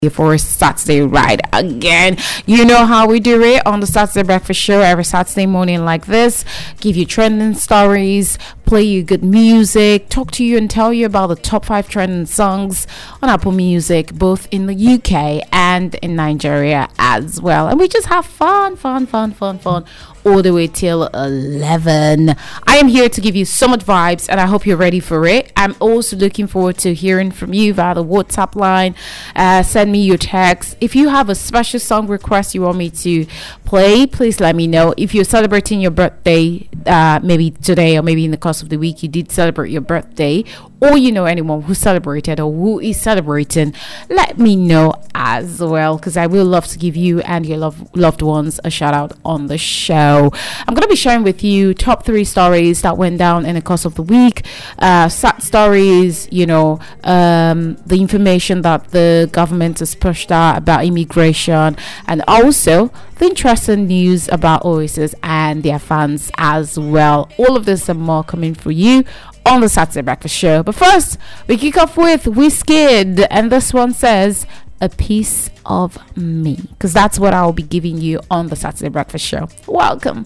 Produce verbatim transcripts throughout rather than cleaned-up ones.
for a Saturday ride again. You know how we do it on the Saturday Breakfast Show every Saturday morning like this. Give you trending stories, play you good music, talk to you and tell you about the top five trending songs on Apple Music, both in the U K and in Nigeria as well. And we just have fun, fun, fun, fun, fun all the way till eleven. I am here to give you so much vibes and I hope you're ready for it. I'm also looking forward to hearing from you via the WhatsApp line. Uh, send me your text. If you have a special song request you want me to play, please let me know. If you're celebrating your birthday, uh, maybe today or maybe in the course of the week you did celebrate your birthday, or you know anyone who celebrated or who is celebrating, let me know as well, because I will love to give you and your love, loved ones a shout out on the show. I'm going to be sharing with you top three stories that went down in the course of the week, uh, sad stories, you know, um, the information that the government has pushed out about immigration, and also the interesting news about Oasis and their fans as well. All of this and more coming for you on the Saturday Breakfast Show. But first, we kick off with Wizkid, and this one says, "A Piece of Me," because that's what I'll be giving you on the Saturday Breakfast Show. Welcome.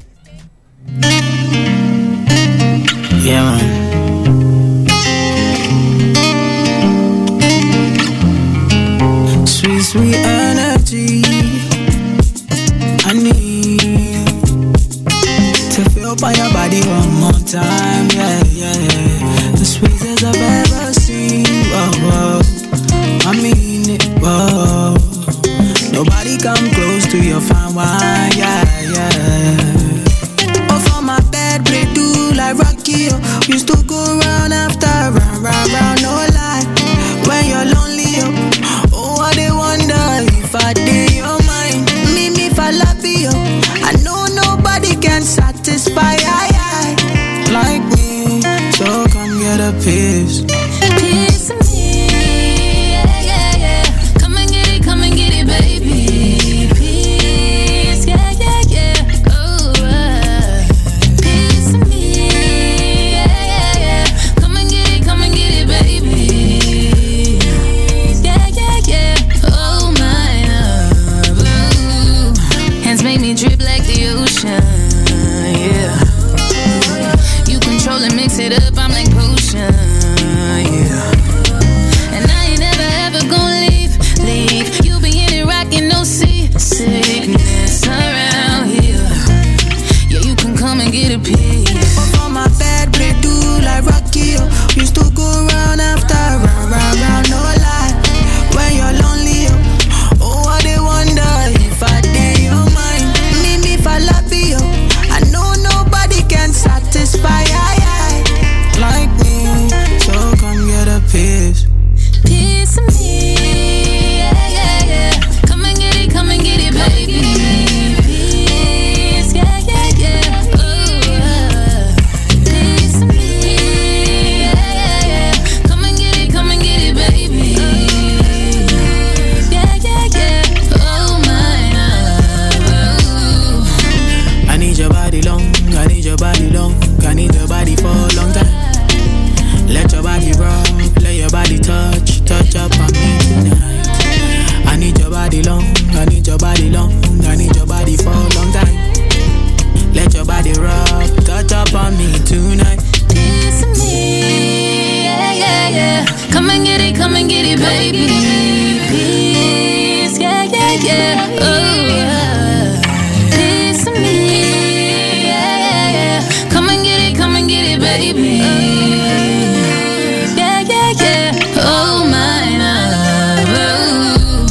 Yeah, man. Sweet, sweet energy. I need to feel by your body one more time. Yeah, yeah, yeah. The sweetest I've ever seen. Whoa, whoa. I mean it. Whoa. Nobody come close to your fine wine. Yeah, yeah. Oh, for my bed, play do like Rocky. Oh. Used to go round after round, round, round. No lie. When you're lonely, oh, oh I they wonder if I did your mind. Me, me, if I love you. I know nobody can satisfy I, I, like me. So come get a piece. Piece of me, yeah, yeah, yeah. Come and get it, come and get it, baby. Piece, yeah, yeah, yeah. Oh, uh. Piece of me, yeah, yeah, yeah. Come and get it, come and get it, baby. Yeah, yeah, yeah. Oh, my love. Ooh. Hands make me drip like the ocean, yeah. You control and mix it up, I'm like potion, yeah. And I ain't never ever gonna leave, leave. You be in it rockin', no sea sickness around here. Yeah, you can come and get a piece. Up on my bed, play do like Rocky. Oh. Used to go round after round, round, round. No lie. When you're lonely, oh, oh I they wonder if I did your mind. Me, me, if I love you. I know nobody can satisfy I, I, like me. So come get a piece. Piece of me, yeah, yeah, yeah. Come and get it, come and get it, baby. Piece, yeah, yeah, yeah. Ooh, uh. Piece of me, yeah, yeah, yeah. Come and get it, come and get it, baby. Yeah, yeah, yeah. Oh, my love. Ooh. I need your body long, I need your body long, I need your body for a long time. Let your body rock, let your body touch, touch up on me tonight. I need your body long, I need your body long, I need your body for a long time. Let your body rock, touch up on me tonight. Piece of me, yeah, yeah, yeah. Come and get it, come and get it, baby. Piece, yeah, yeah, yeah. Oh, uh. Piece of me, yeah, yeah, yeah. Come and get it, come and get it, baby. Yeah, yeah, yeah. Oh, my love. Ooh.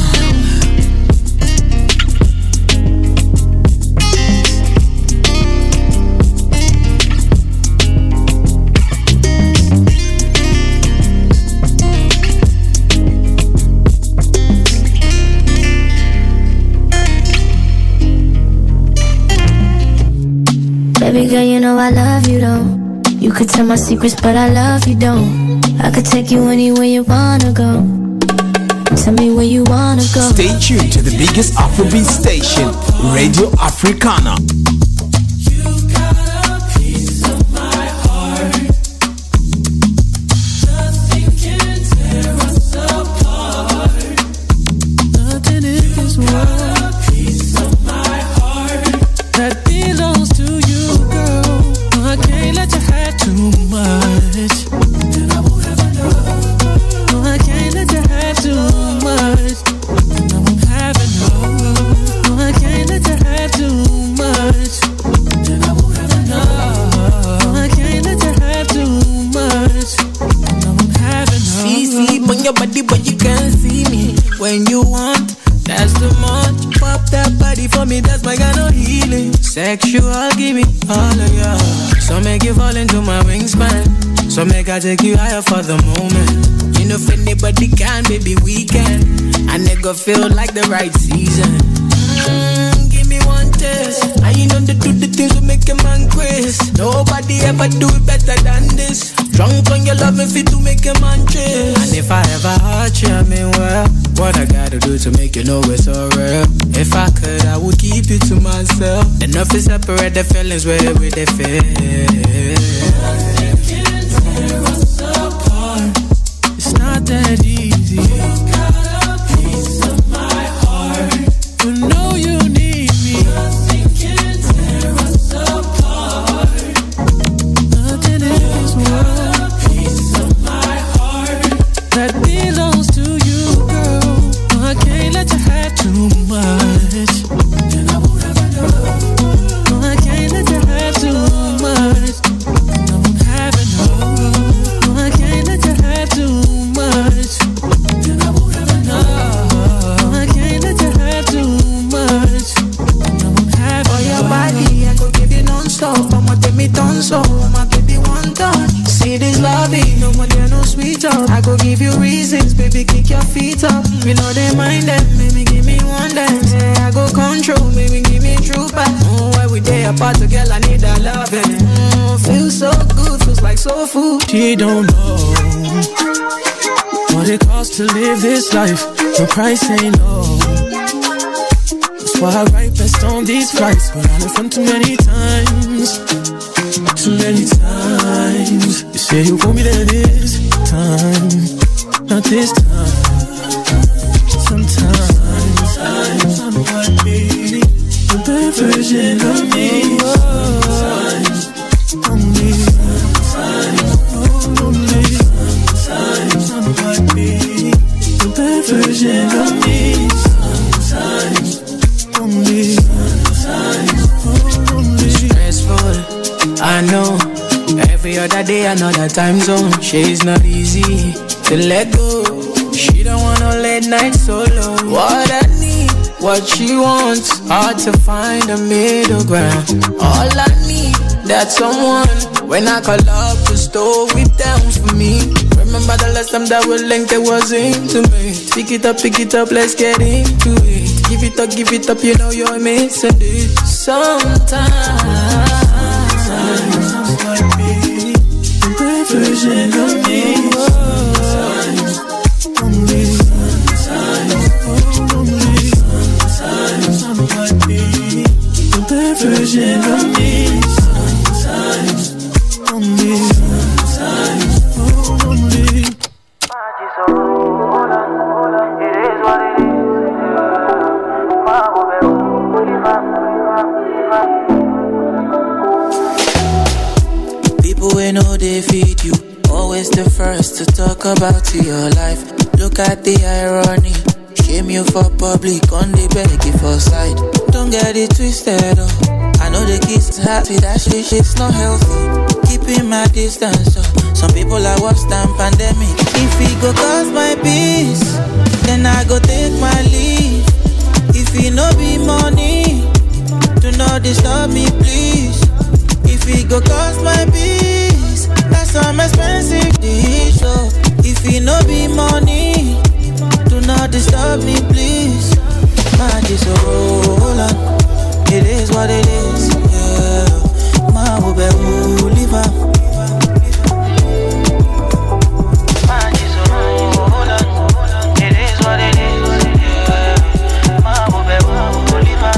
Baby girl, you know I love you though. You could tell my secrets, but I love you don't. I could take you anywhere you wanna go. Tell me where you wanna go. Stay tuned to the biggest Afrobeat station, Radio Africana. You got a piece of my heart. Nothing can tear us apart. Nothing in this world. A piece of my heart that belongs to you, girl. No, I can't let you have too much. and I won't ever know. No, I can't let you have too much. And I won't have enough. No, I can't let you have too much. And I won't ever know. No, I can't let you have too much. And I won't have enough. See, see, on your body, but you can't see me. When you want, that's too much. Pop that body for me, that's my kind of healing. Sexual, give me all of ya. So make you fall into my wingspan. So make I take you higher for the moment. You know if anybody can, baby, we can. And it go feel like the right season. Mm, give me one test. And you know to do the things that make a man quiz. Nobody ever do it better than this. Drunk on your love, if you do make a man chase. And if I ever hurt you, I mean well, what I gotta do to make you know it's so real. If I could, I would keep you to myself. Enough to separate the feelings where we they feel. Nothing can tear us apart. It's not that easy. You got a piece of my heart. You know you need me. Nothing can tear us apart. Nothing in this world A piece of my heart that belongs to you, girl. No, I can't let you have too much. and I won't ever know. No, I can't let you have too much. And I won't have enough. No, I can't let you have too much. And I won't ever know. No, I can't let you have too much. And I won't have For your enough. body, I could give you non-stop. I'ma take me tonso, my baby one touch. See this loving, no more there no sweet talk. I could give you reasons, baby, kick your feet up. We know they mind them, baby, give me one dance. Yeah, I go control, baby, give me true back. Oh, every day apart, girl, I need that loving. Mm, feels so good, feels like soul food. She don't know what it costs to live this life. The price ain't low. That's why I write best on these flights. But on the front too many times. Too many times. You say you want me there this time. Not this time. Sometimes I might be the bad version of me. Sometimes only. Sometimes only. Sometimes I might be the bad version of me. Sometimes only. Sometimes only. Stressful, I know. Every other day, another time zone. She's not easy to let go. She don't want no late night solo. What I need, what she wants. Hard to find a middle ground. All I need, that's someone. When I call up to store it down for me. Remember the last time that we linked, it was intimate. Pick it up, pick it up, let's get into it. Give it up, give it up, you know you're missing it. Sometimes. Might be the bad version of me. Sometimes only. Sometimes only. Sometimes I might be the bad version of me. Sometimes only. Sometimes only. People we know they feed you, always the first to talk about your life. Look at the irony, shame you for public, on the beg you for side. Don't get it twisted, oh. I know the kids happy, that shit, shit's not healthy. Keeping my distance, oh. Some people are worse than pandemic. If it go cause my peace, then I go take my leave. If it no be money, do not disturb me, please. If it go cost my peace, that's some expensive dish, oh. If it no be money, do not disturb me, please. My is a roll on, it is what it is, yeah. My will be who live up. My is a roll on, it is what it is, yeah. My will be who live up.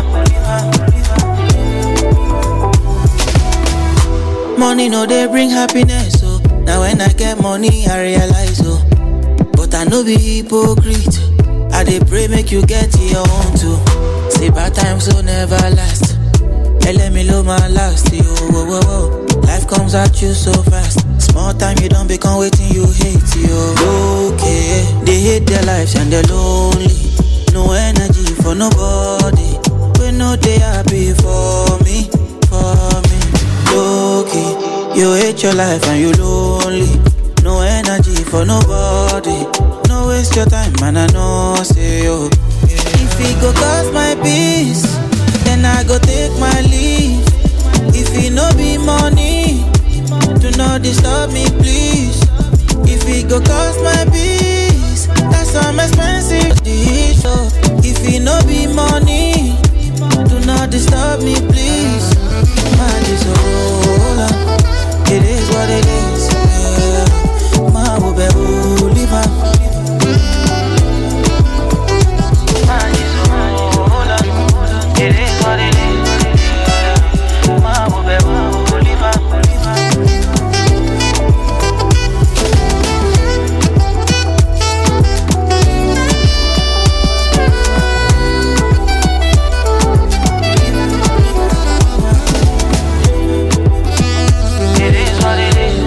Money no they bring happiness, oh. Now when I get money I realize, oh. But I no be hypocrite. I dey pray make you get your own too. See bad times will never last. Hey, let me love my last, yo, whoa, whoa, whoa. Life comes at you so fast. Small time you don't become waiting you hate, yo. Okay, they hate their lives and they're lonely. No energy for nobody. We know they happy for me, for me. Okay, you hate your life and you lonely. No energy for nobody. No waste your time, man, I know, say, yo. If it go cost my peace, then I go take my leave. If it no be money, do not disturb me, please. If it go cost my peace, that's some expensive dish. So if it no be money, do not disturb me, please. Man, it's a roller. It is what it is. Yeah. My baby, leave her. It is what it is. My baby, leave her. It is what it is.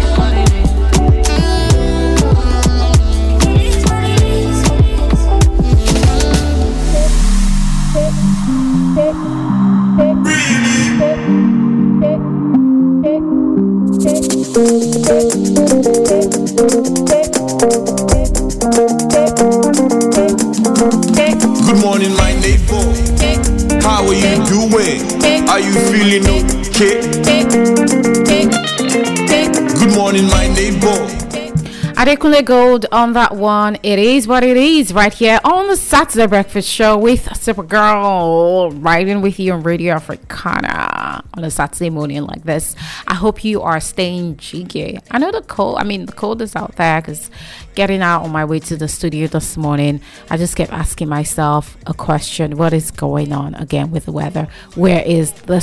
Good morning, my neighbor. How are you doing? Are you feeling okay? Good morning, my neighbor. Adekunle Gold on that one. It is what it is right here on the Saturday Breakfast Show with Supergirl, riding with you on Radio Africana on a Saturday morning like this. I hope you are staying jiggy. I know the cold, I mean, the cold is out there because getting out on my way to the studio this morning, I just kept asking myself a question. What is going on again with the weather? Where is the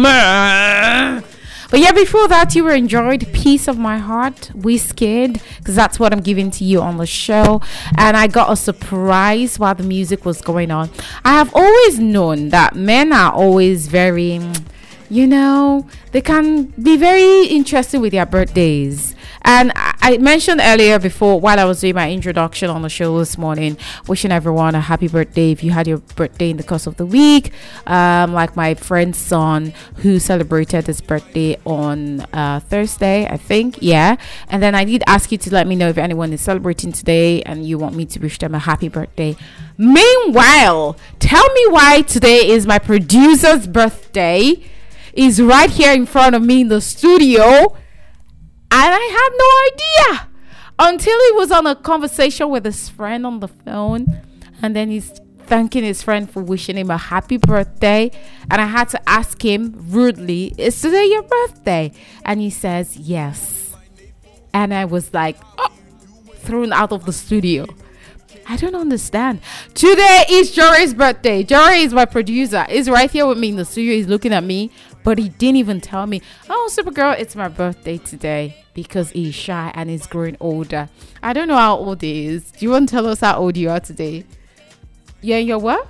summer? But yeah, before that, you were enjoyed Piece of My Heart, Wizkid, because that's what I'm giving to you on the show. And I got a surprise while the music was going on. I have always known that men are always very, you know, they can be very interested with their birthdays. And I mentioned earlier before, while I was doing my introduction on the show this morning, wishing everyone a happy birthday if you had your birthday in the course of the week. Um, like my friend's son who celebrated his birthday on uh, Thursday, I think. Yeah. And then I did ask you to let me know if anyone is celebrating today and you want me to wish them a happy birthday. Meanwhile, tell me why today is my producer's birthday. He's right here in front of me in the studio. And I had no idea until he was on a conversation with his friend on the phone. And then he's thanking his friend for wishing him a happy birthday. And I had to ask him rudely, is today your birthday? And he says, yes. And I was like, oh, thrown out of the studio. I don't understand. Today is Jory's birthday. Jory is my producer. He's right here with me in the studio. He's looking at me. But he didn't even tell me, oh, Supergirl, it's my birthday today, because he's shy and he's growing older. I don't know how old he is. Do you want to tell us how old you are today? Yeah, you're what?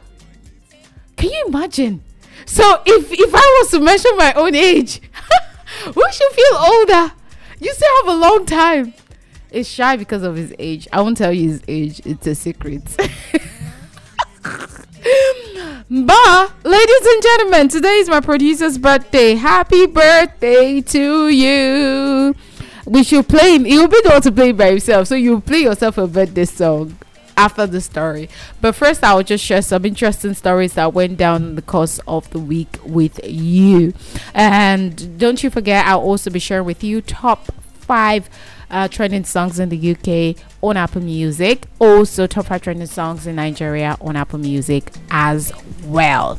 Can you imagine? So if, if I was to mention my own age, we should feel older. You still have a long time. It's shy because of his age. I won't tell you his age. It's a secret. But ladies and gentlemen, today is my producer's birthday. Happy birthday to you. We should play him. He'll be the one to play by himself, so you play yourself a birthday song after the story. But first, I'll just share some interesting stories that went down in the course of the week with you. And don't you forget, I'll also be sharing with you top five Uh, trending songs in the U K on Apple Music. Also top five trending songs in Nigeria on Apple Music as well.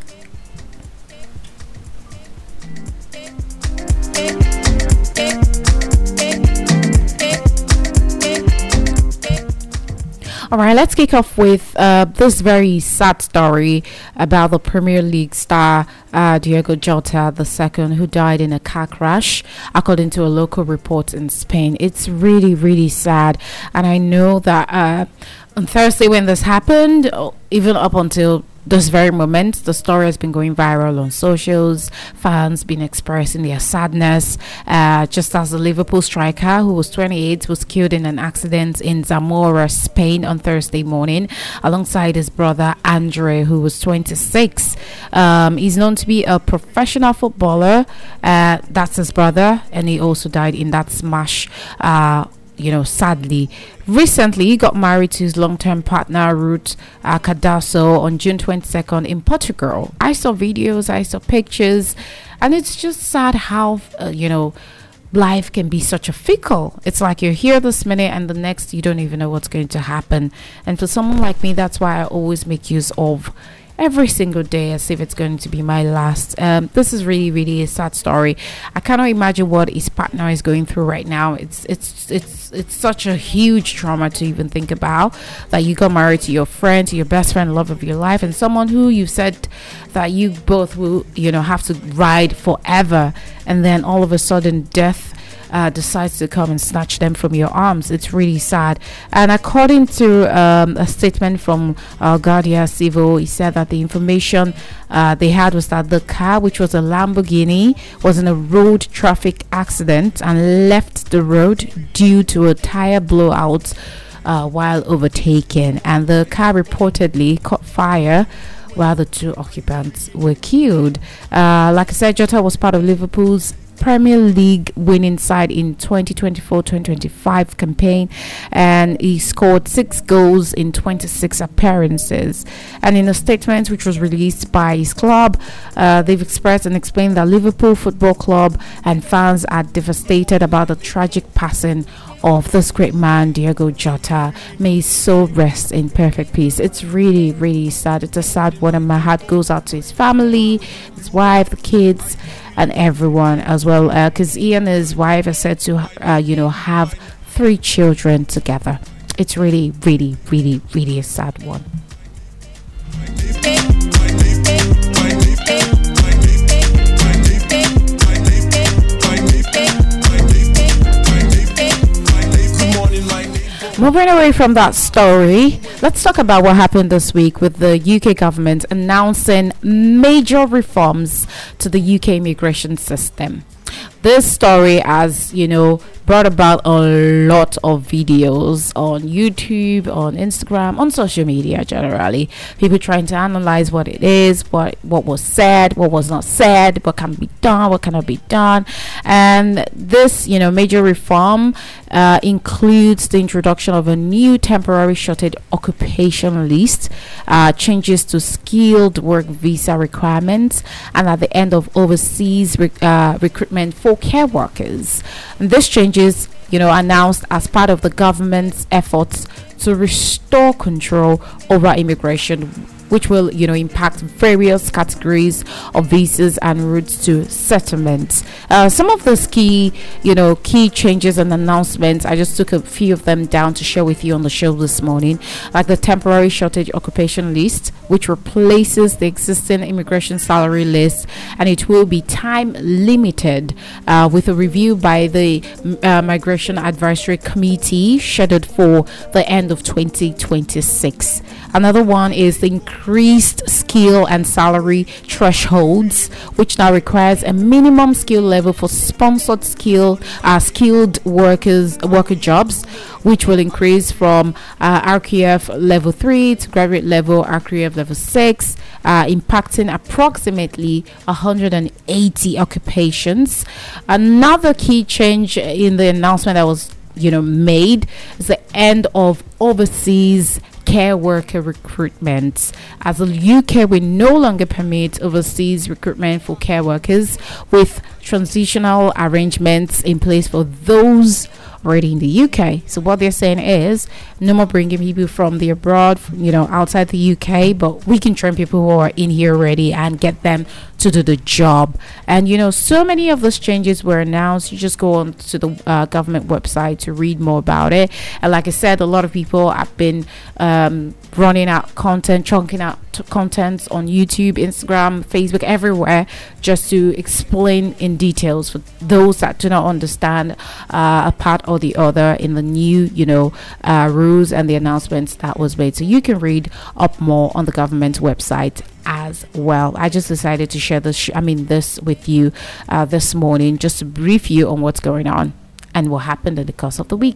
All right, let's kick off with uh, this very sad story about the Premier League star uh, Diego Jota the second, who died in a car crash, according to a local report in Spain. It's really, really sad, and I know that uh, On Thursday, when this happened, oh, even up until this very moment, the story has been going viral on socials. Fans been expressing their sadness, uh, just as the Liverpool striker, who was twenty-eight, was killed in an accident in Zamora, Spain on Thursday morning, alongside his brother Andre, who was twenty-six. Um, he's known to be a professional footballer. Uh, that's his brother, and he also died in that smash. Uh, you know, sadly. Recently, he got married to his long-term partner, Ruth uh, Cardoso, on June twenty-second in Portugal. I saw videos, I saw pictures, and it's just sad how, uh, you know, life can be such a fickle. It's like you're here this minute and the next you don't even know what's going to happen. And for someone like me, that's why I always make use of every single day as if it's going to be my last. Um, this is really, really a sad story. I cannot imagine what his partner is going through right now. It's it's it's it's such a huge trauma to even think about, that you got married to your friend, to your best friend, love of your life, and someone who you said that you both will, you know, have to ride forever, and then all of a sudden death Uh, decides to come and snatch them from your arms. It's really sad. And according to um, a statement from uh, Guardia Civil, he said that the information uh, they had was that the car, which was a Lamborghini, was in a road traffic accident and left the road due to a tire blowout uh, while overtaken. And the car reportedly caught fire while the two occupants were killed. Uh, like I said, Jota was part of Liverpool's Premier League winning side in twenty twenty-four twenty twenty-five campaign, and he scored six goals in twenty-six appearances. And in a statement which was released by his club, uh, they've expressed and explained that Liverpool Football Club and fans are devastated about the tragic passing of this great man, Diogo Jota. May his soul rest in perfect peace. It's really, really sad. It's a sad one, and my heart goes out to his family, his wife, the kids, and everyone as well. Because uh, he and his wife are said to, uh, you know, have three children together. It's really, really, really, really a sad one. Moving away from that story, let's talk about what happened this week with the U K government announcing major reforms to the U K immigration system. This story, as you know, brought about a lot of videos on YouTube, on Instagram, on social media generally. People trying to analyze what it is, what what was said, what was not said, what can be done, what cannot be done. And this, you know, major reform uh, includes the introduction of a new temporary shortage occupation list, uh, changes to skilled work visa requirements, and at the end of overseas rec- uh, recruitment for care workers. And this changes, you know, announced as part of the government's efforts to restore control over immigration, which will, you know, impact various categories of visas and routes to settlements. Uh, some of those key, you know, key changes and announcements, I just took a few of them down to share with you on the show this morning, like the temporary shortage occupation list, which replaces the existing immigration salary list, and it will be time limited uh, with a review by the uh, Migration Advisory Committee scheduled for the end of twenty twenty-six. Another one is the increased skill and salary thresholds, which now requires a minimum skill level for sponsored skill uh, skilled workers worker jobs, which will increase from uh, R Q F level three to graduate level R Q F level six, uh, impacting approximately one hundred eighty occupations. Another key change in the announcement that was, you know, made is the end of overseas care worker recruitment, as the U K will no longer permit overseas recruitment for care workers, with transitional arrangements in place for those already in the U K. So what they're saying is no more bringing people from the abroad, you know, outside the U K, but we can train people who are in here already and get them to do the job. And you know, so many of those changes were announced. You just go on to the uh, government website to read more about it. And like I said, a lot of people have been um, running out content, chunking out t- content on YouTube, Instagram, Facebook, everywhere, just to explain in details for those that do not understand uh, a part or the other in the new, you know, uh, rules and the announcements that was made. So you can read up more on the government website as well. I just decided to share this, sh- I mean, this with you uh, this morning, just to brief you on what's going on and what happened in the course of the week.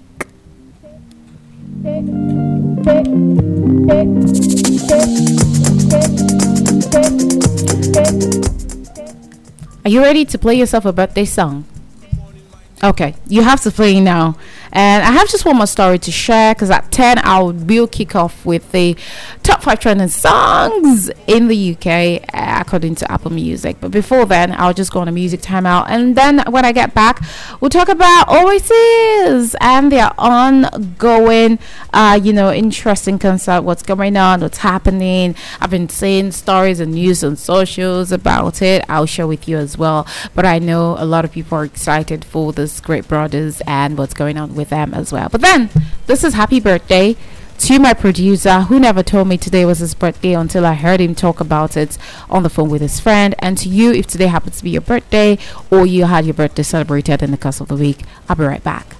Are you ready to play yourself a birthday song? Okay, you have to play now. And I have just one more story to share, because at ten I will kick off with the top five trending songs in the U K uh, according to Apple Music. But before then, I'll just go on a music timeout, and then when I get back, we'll talk about Oasis and their ongoing, uh, you know, interesting concert. What's going on? What's happening? I've been seeing stories and news on socials about it. I'll share with you as well. But I know a lot of people are excited for this Great Brothers and what's going on with them as well. But then, this is happy birthday to my producer, who never told me today was his birthday until I heard him talk about it on the phone with his friend. And to you, if today happens to be your birthday or you had your birthday celebrated in the course of the week, I'll be right back.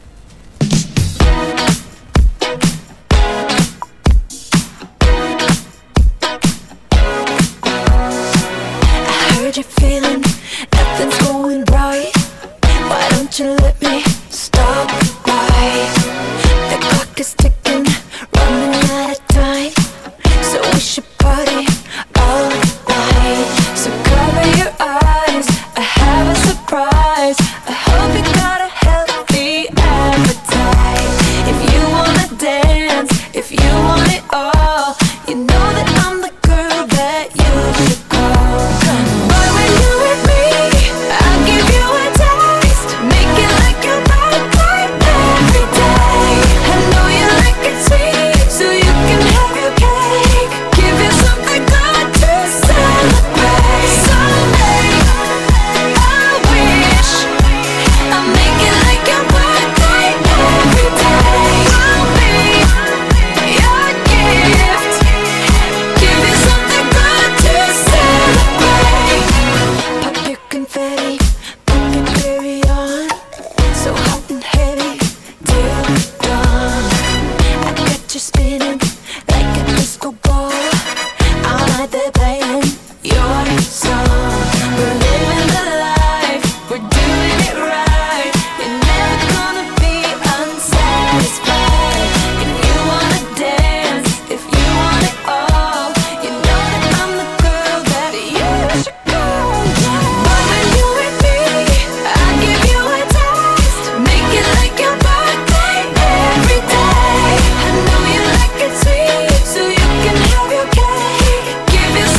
I heard you feeling nothing's going right. Why don't you let me stop by? The clock is ticking, running out of time, so we should party all night. So cover your eyes, I have a surprise. I hope you got a healthy appetite. If you wanna dance, if you want it all, you know that I'm the girl that you should call. Boy, when you're with me, I'll give you a taste, make it like your birthday every day. I know you like it sweet, so you can have your cake. Give you something good to celebrate. Someday, I wish I'll make it like your birthday every day. I'll be your gift, give you something good to celebrate. Pop your confetti, pop your carry on, so hot and heavy till dawn. I got you spinning like a disco ball, all night they're playing your song. We're living the life, we're doing it right. You're never gonna be unsatisfied. If you wanna dance, if you want it all, you know that I'm the girl that you should call. But when you're with me, I'll give you a taste, make it like your birthday every day. I know you like it sweet, so you can have your cake. Give you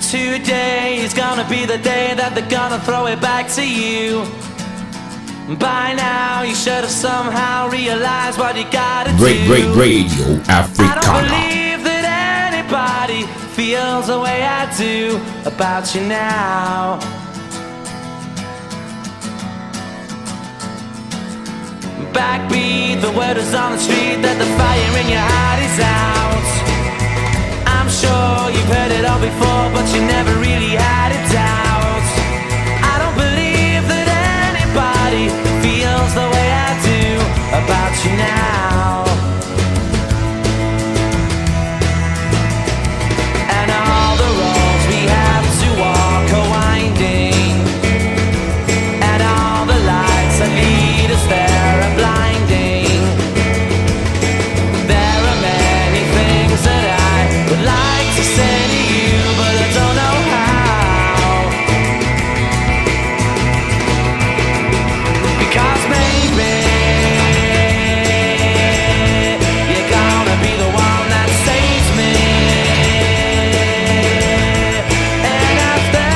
Today is gonna be the day that they're gonna throw it back to you. By now you should have somehow realized what you gotta Great, do. great radio I don't Africana. believe that anybody feels the way I do about you now. Backbeat, the word is on the street that the fire in your heart is out. I'm sure you've heard it all before, but you never really had a doubt. I don't believe that anybody feels the way I do about you now. And all the roads we have to walk are winding, and all the lights that lead us there are blinding. There are many things that I would like to say to you, but I don't know how. Because maybe you're gonna be the one that saves me. And after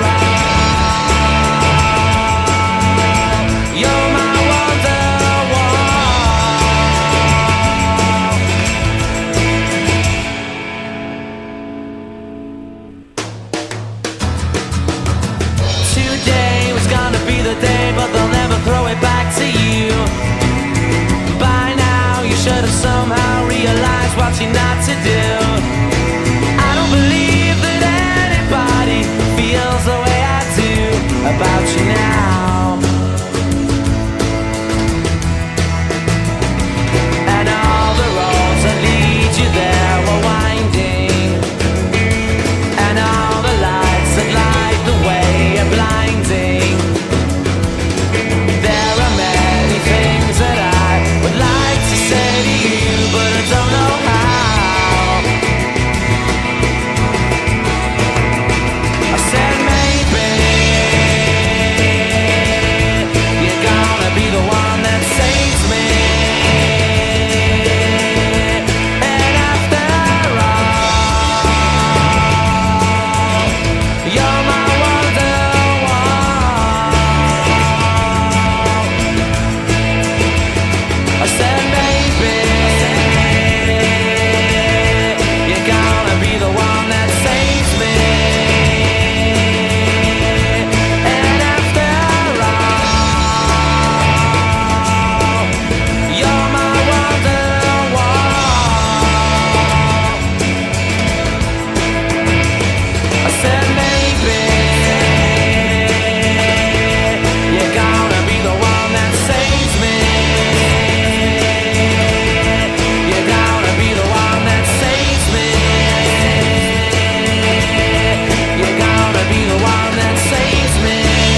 all, you're my wonderwall. Today was gonna be the day, but they'll never throw it back to you. By now you should have somehow realized what you're not to do. I don't believe that anybody feels the way I do about you now. And all the roads that lead you there were winding, and all the lights that light the way are blinding. There are many things that I would like to say to you, but I don't know how. I said maybe you're gonna be the one that saves me. And after all, you're my wonderwall. I said maybe you're gonna be the one that saves me. And after all, you're my wonderwall. I said maybe you're gonna be the one that saves me. You're gonna be the one that saves me. You're gonna be the one that saves me.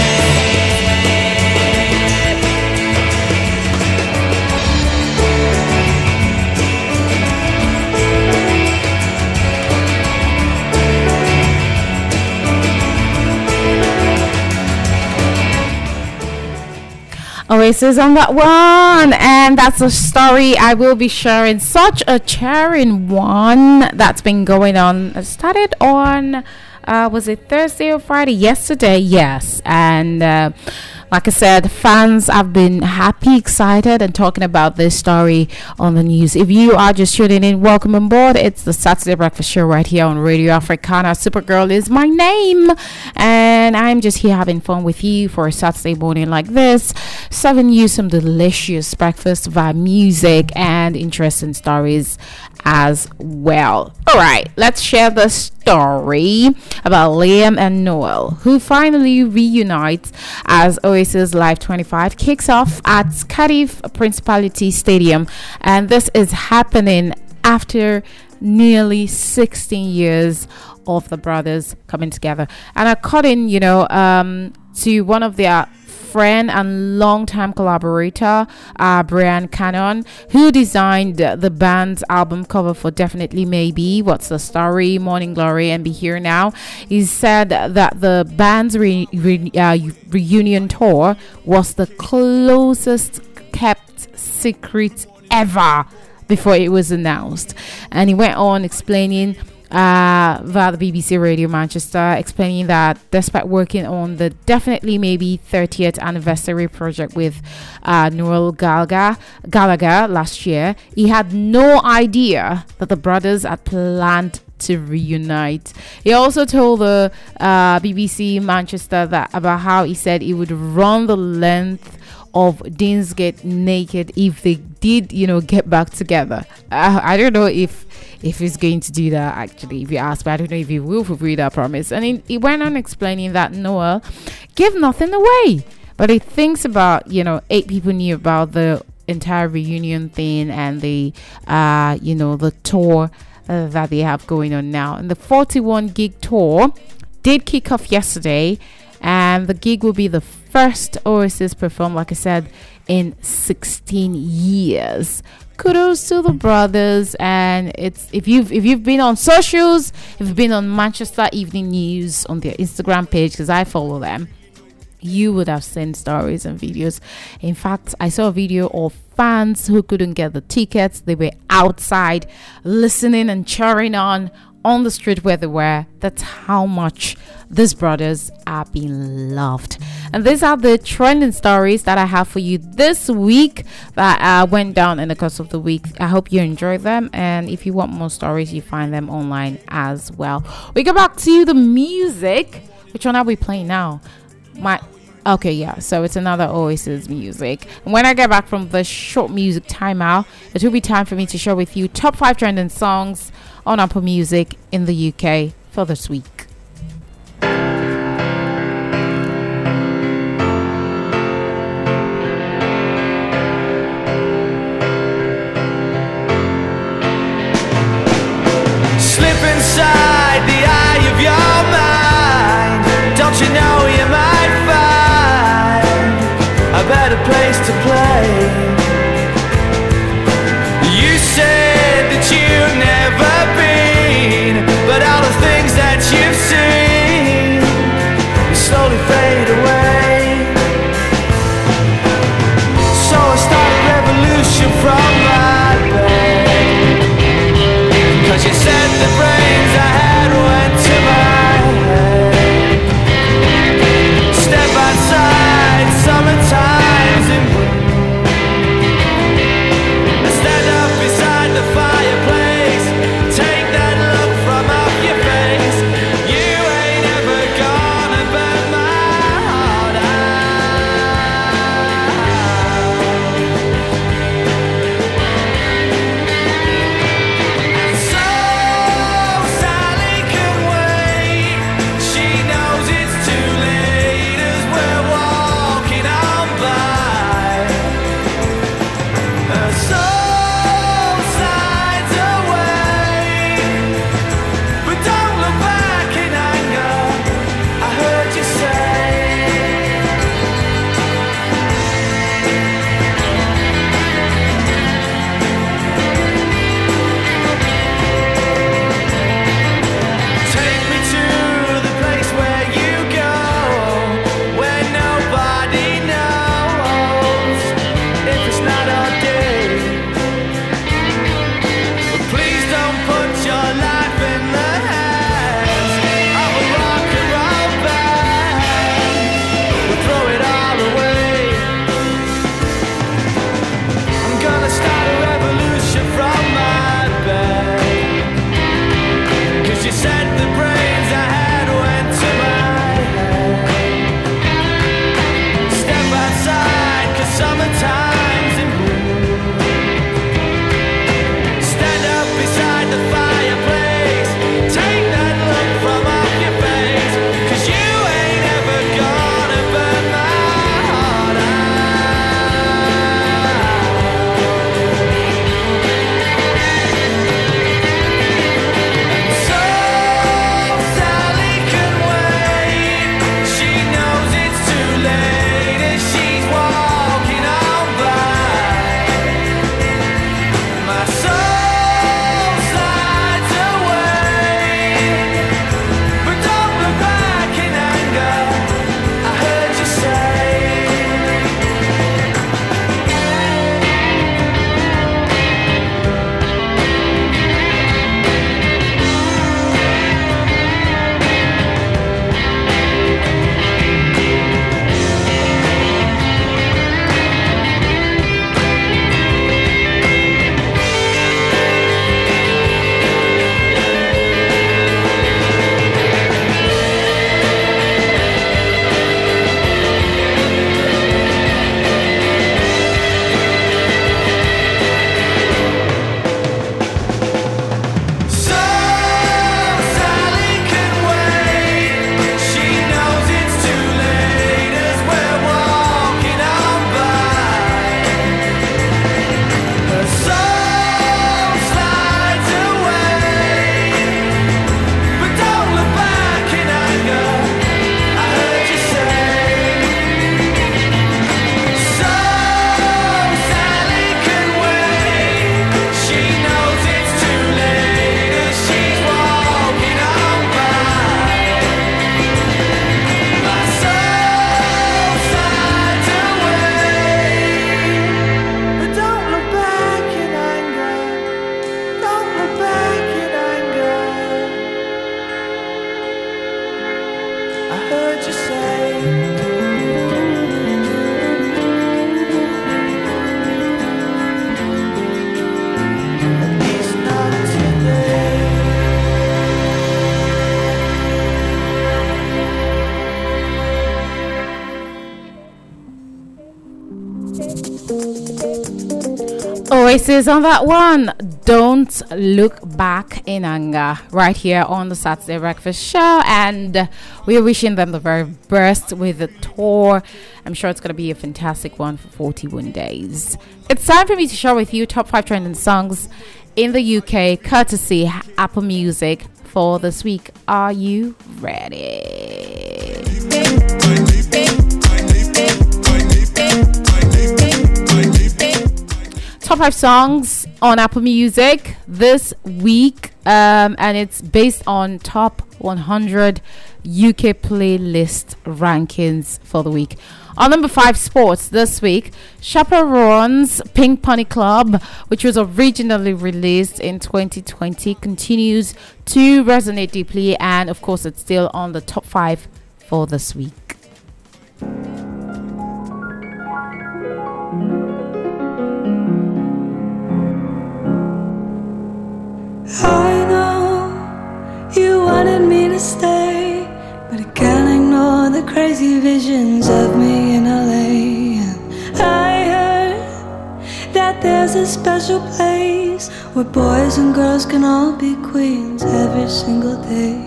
Oasis on that one, and that's a story I will be sharing. Such a cheering one that's been going on. It started on, uh, was it Thursday or Friday? Yesterday, yes. And uh, like I said, fans have been happy, excited, and talking about this story on the news. If you are just tuning in, welcome on board. It's the Saturday Breakfast Show right here on Radio Africana. Supergirl is my name, and I'm just here having fun with you for a Saturday morning like this, serving you some delicious breakfast via music and interesting stories as well. All right, let's share the story about Liam and Noel, who finally reunites as Oasis Live twenty-five kicks off at Cardiff Principality Stadium, and this is happening after nearly sixteen years of the brothers coming together. And according, you know, um, to one of their friend and long-time collaborator, uh, Brian Cannon, who designed the band's album cover for Definitely Maybe, What's the Story, Morning Glory, and Be Here Now. He said that the band's re- re- uh, reunion tour was the closest kept secret ever before it was announced. And he went on explaining uh, via the B B C Radio Manchester, explaining that despite working on the definitely maybe thirtieth anniversary project with uh, Noel Gallagher, Gallagher last year, he had no idea that the brothers had planned to reunite. He also told the uh, B B C Manchester that about how he said he would run the length of Deansgate naked if they did, you know, get back together. Uh, I don't know if if he's going to do that, actually, if you ask, but I don't know if he will fulfill that promise. And he, he went on explaining that Noel gave nothing away, but he thinks about, you know, eight people knew about the entire reunion thing and the, uh, you know, the tour uh, that they have going on now. And the forty-one gig tour did kick off yesterday, and the gig will be the first Oasis performed, like I said, in sixteen years. Kudos to the brothers. And it's if you've if you've been on socials, if you've been on Manchester Evening News on their Instagram page, because I follow them, you would have seen stories and videos. In fact, I saw a video of fans who couldn't get the tickets. They were outside listening and cheering on on the street where they were. That's how much these brothers are being loved. And these are the trending stories that I have for you this week that uh, went down in the course of the week. I hope you enjoyed them, and if you want more stories, you find them online as well. We go back to the music. Which one are we playing now? My okay, yeah, so it's another Oasis music. And when I get back from the short music timeout, it will be time for me to share with you top five trending songs on Apple Music in the U K for this week. Slip inside the eye of your mind. Don't you know you might find a better place to play? You said that you've never been, but all the things that you've Oasis on that one. Don't look back in anger. Right here on the Saturday Breakfast Show, and we're wishing them the very best with the tour. I'm sure it's going to be a fantastic one for forty-one days. It's time for me to share with you top five trending songs in the U K, courtesy Apple Music for this week. Are you ready? Top five songs on Apple Music this week, um, and it's based on top one hundred U K playlist rankings for the week. On number five, sports this week, Chaperone's Pink Pony Club, which was originally released in twenty twenty, continues to resonate deeply, and of course it's still on the top five for this week. I know you wanted me to stay, but I can't ignore the crazy visions of me in L A. And I heard that there's a special place where boys and girls can all be queens every single day.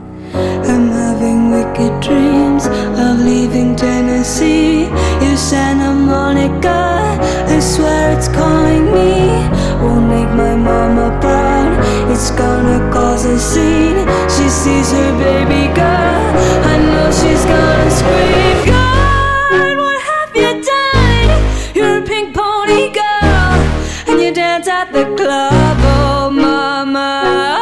I'm having wicked dreams of leaving Tennessee. You Santa Monica, I swear it's calling me. Won't make my mama proud, it's gonna cause a scene. She sees her baby girl, I know she's gonna scream. God, what have you done? You're a pink pony girl, and you dance at the club. Oh mama,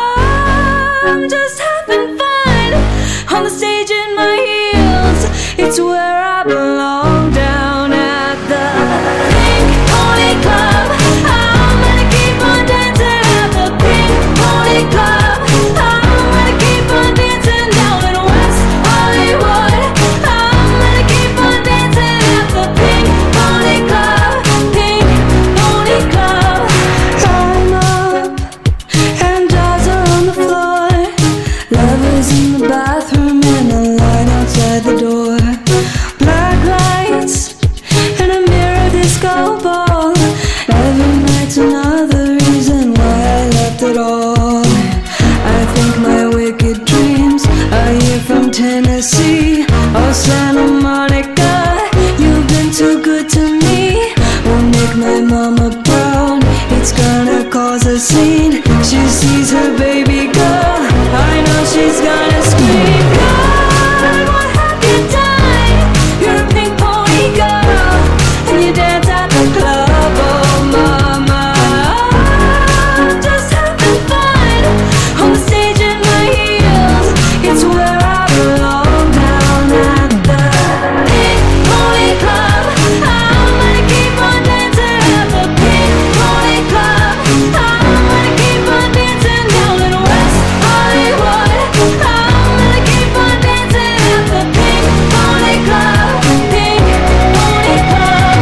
I'm just having fun on the stage in my heels. It's where I belong, down at the Pink Pony Club. I'm gonna keep on dancing at the Pink Pony Club. I'm gonna keep on dancing down in West Hollywood. I'm gonna keep on dancing at the Pink Pony Club. Pink Pony Club. I'm up and dolls are on the floor. Lovers in the bathroom and a line outside the door. Black lights and a mirror disco ball. Every night's another reason why I left it all. I think my wicked dreams are here from Tennessee or Santa Monica. You've been too good to me. Won't make my mama proud, it's gonna cause a scene. She sees her baby girl, I know she's gonna scream. God, what have you done? You're a pink pony girl, and you dance at the club. Oh mama, I'm just having fun on the stage in my heels. It's where I belong, down at the Pink Pony Club. I'm gonna keep on dancing at the Pink Pony Club. I'm gonna keep on dancing down in West Hollywood. I'm gonna keep on dancing at the Pink Pony Club. Pink Pony Club.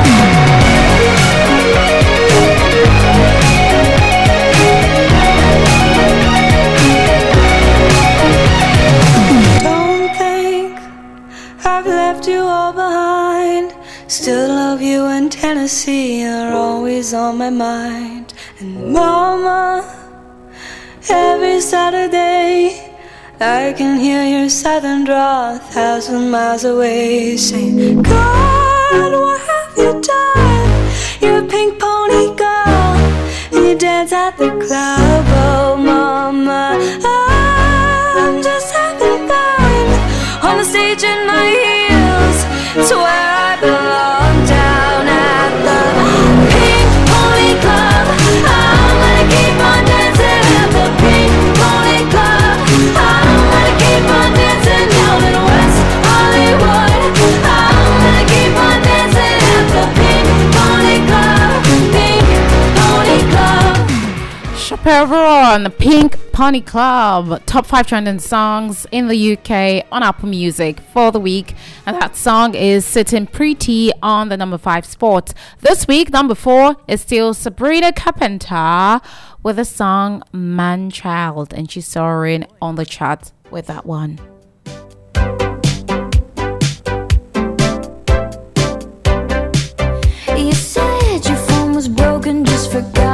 Don't think I've left you all behind. Still love you, and Tennessee are always on my mind. And mama, every Saturday I can hear your southern drawl a thousand miles away, saying, God, what have you done? You're a pink pony girl, and you dance at the club. Oh mama, I'm just having fun on the stage in my heels. It's where I belong, down at the Pink Pony Club. I'm gonna keep on dancing at the Pink Pony Club. I'm gonna keep on dancing down in West Hollywood. I'm gonna keep on dancing at the Pink Pony Club. Pink Pony Club. Chaperon, Pink Pony Club, top five trending songs in the U K on Apple Music for the week, and that song is sitting pretty on the number five spot. This week, number four is still Sabrina Carpenter with the song Man Child, and she's soaring on the chart with that one. You said your phone was broken, just forgot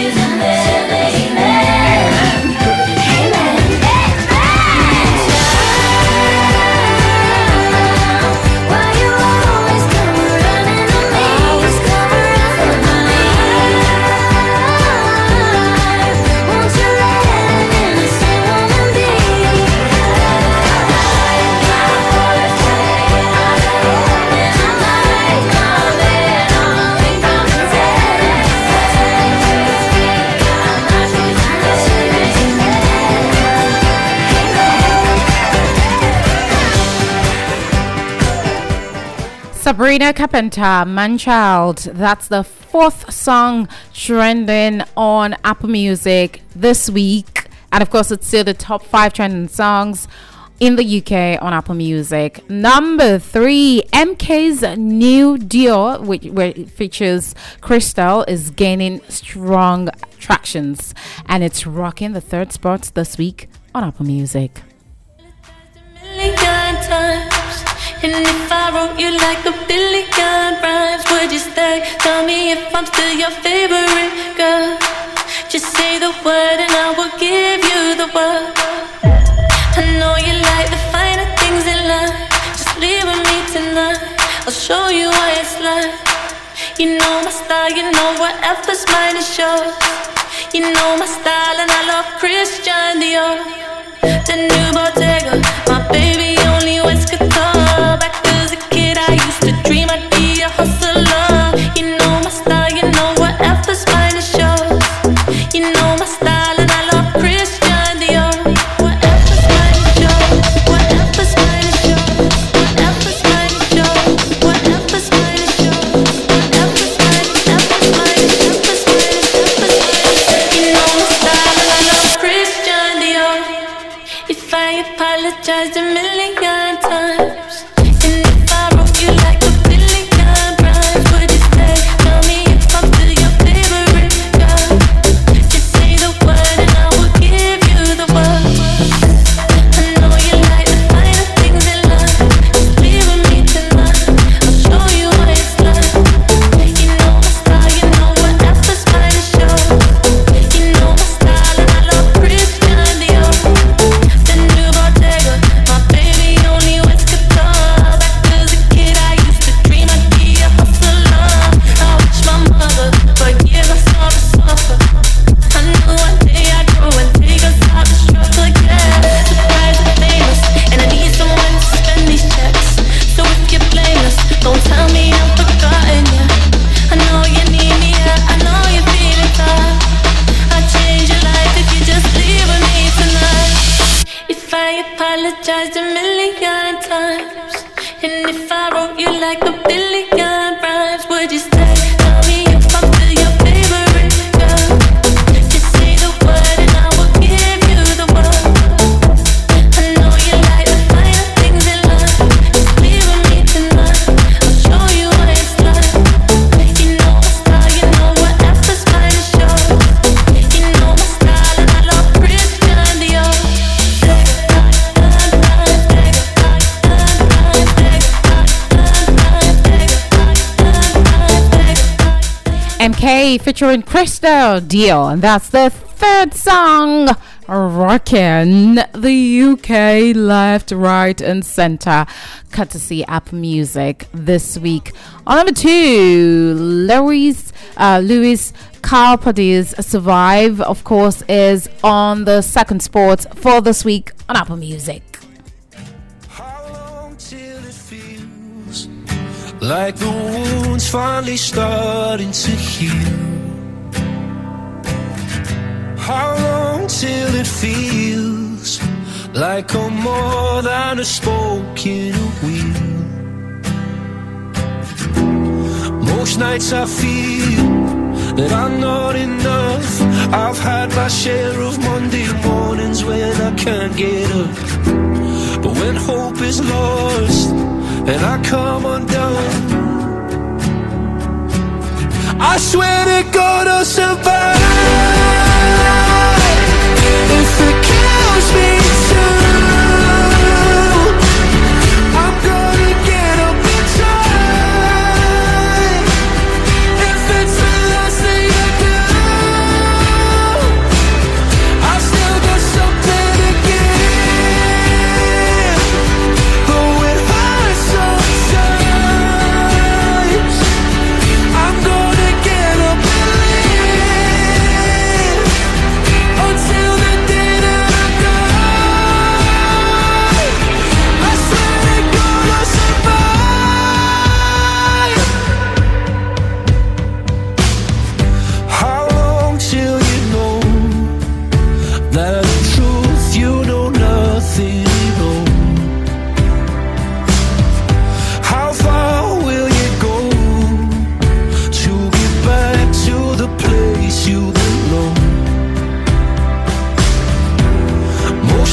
Sabrina Carpenter, Manchild. That's the fourth song trending on Apple Music this week. And of course, it's still the top five trending songs in the U K on Apple Music. Number three, M K's new duo, which, which features Crystal, is gaining strong tractions. And it's rocking the third spot this week on Apple Music. And if I wrote you like a billion rhymes, would you stay? Tell me if I'm still your favorite girl. Just say the word and I will give you the word. I know you like the finer things in life. Just leave with me tonight. I'll show you what it's like. You know my style, you know whatever's mine is yours. You know my style and I love Christian Dior. The new Bottega, my baby only wears couture. Back as a kid I used to dream I'd be a hustler. You know my style, you know whatever's mine is yours. You know my style and I love Christian Dior. Whatever's mine is yours. Whatever's mine is yours. Whatever's mine is yours. Whatever's mine is yours. Whatever's mine, whatever's mine, whatever's mine, whatever's mine. You know my style and I love Christian Dior. If I apologized a million times, and if I wrote you like a billion rhymes, would you stay? Tell me if I'm still your favorite girl. Just say the word and I will give you the word. I know you like the finer things in life. Just leave with me tonight. I'll show you what it's like. You know my style, you know whatever's mine is yours. You know my style and I love Christian Dior. The new Bottega, my baby only wears couture. Back as a kid I used to dream I'd be a hustler. I watch my mother, for years I saw her suffer. I knew one day I'd grow and take us out the struggle, yeah. Surprised and famous, and I need someone to spend these checks. So if you're blameless, don't tell me I'm forgotten, yeah. I know you need me, yeah, I know you're feeling tired. I'll change your life if you just leave with me tonight. If I apologized a million times, and if I wrote you like a billion rhymes, would you stay? Tell me if I'm still your favorite girl. Just say the word and I will give you the word. I know you like the finer things in life. Just leave with me tonight. I'll show you what it's like. You know my style, you know whatever's mine is yours. You know my style and I love Christian Dior. M K featuring Crystal Dior, and that's the third song rocking the U K left, right, and center, courtesy Apple Music this week. On number two, Lewis uh, Lewis Capaldi's "Survive," of course, is on the second spot for this week on Apple Music. How long till it feels like the wound's finally starting to heal? How long till it feels like I'm more than a spoke in a wheel? Most nights I feel that I'm not enough. I've had my share of Monday mornings when I can't get up. But when hope is lost and I come undone, I swear to God I'll survive. If it kills me too, I'm gonna get up and try. If it's the last thing I do,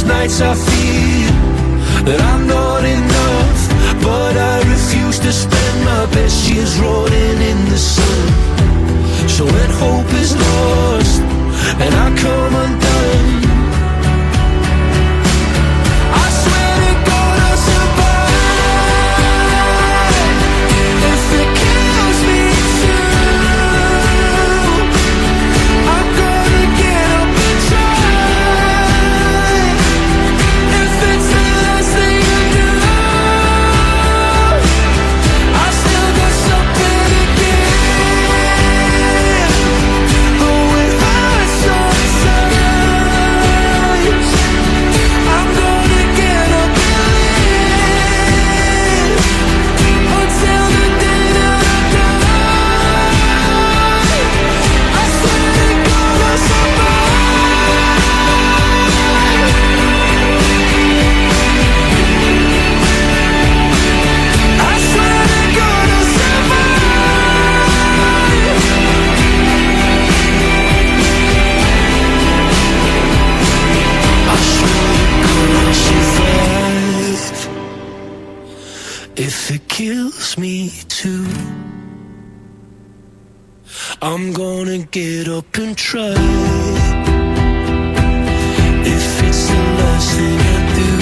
Most nights I feel that I'm not enough, but I refuse to spend my best years rolling in the sun. So when hope is lost and I come undone, I swear to God I'll survive. If it kills me too, I'm gonna get up and try. If it's the last thing I do, I still got something to give. Oh, it hurts sometimes. I'm gonna get up and live until the day that I die. I swear to God I'll survive. I swear to God I'll survive. I swear to God I'll survive. If it kills me too, I'm gonna get up and try. If it's the last thing I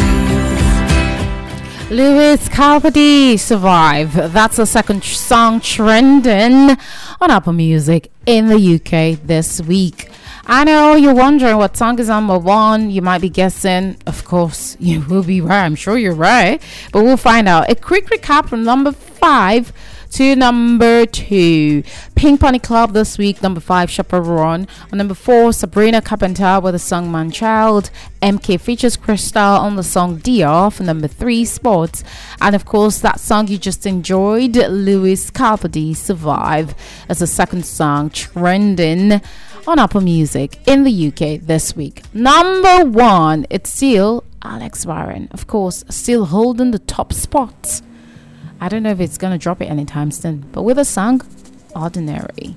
do. Lewis Capaldi, Survive. That's the second tr- song trending on Apple Music in the U K this week. I know you're wondering what song is number one. You might be guessing. Of course, you will be right. I'm sure you're right. But we'll find out. A quick recap from number five to number two. Pink Pony Club this week. Number five, Chaperone. On number four, Sabrina Carpenter with the song Man Child. M K features Crystal on the song D Off. Number three, Sports. And of course, that song you just enjoyed, Lewis Capaldi, Survive, as the second song trending on Apple Music in the U K this week. Number one, it's still Alex Warren. Of course, still holding the top spot. I don't know if it's going to drop it anytime soon, but with a song, Ordinary.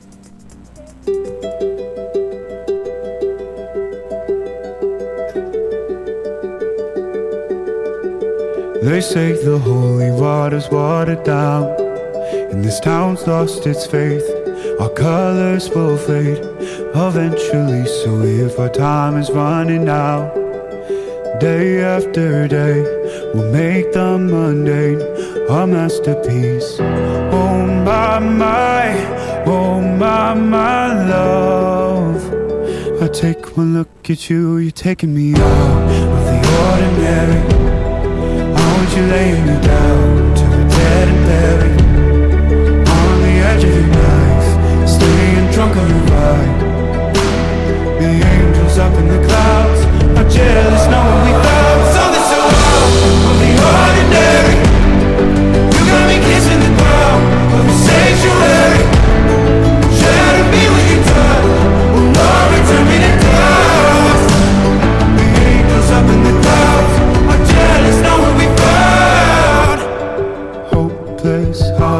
They say the holy water's watered down, and this town's lost its faith. Our colors will fade eventually, so if our time is running out, day after day, we'll make the mundane our masterpiece. Oh my, my, oh my, my love, I take one look at you, you're taking me out of the ordinary. How would you lay me down to the dead and buried on the edge of your knife, staying drunk on the ride? The angels up in the clouds are jealous knowing we found something so out of the ordinary. You got me kissing the ground of the sanctuary. Shadow me when you touch, will not return me to dust. The angels up in the clouds are jealous knowing we found hopeless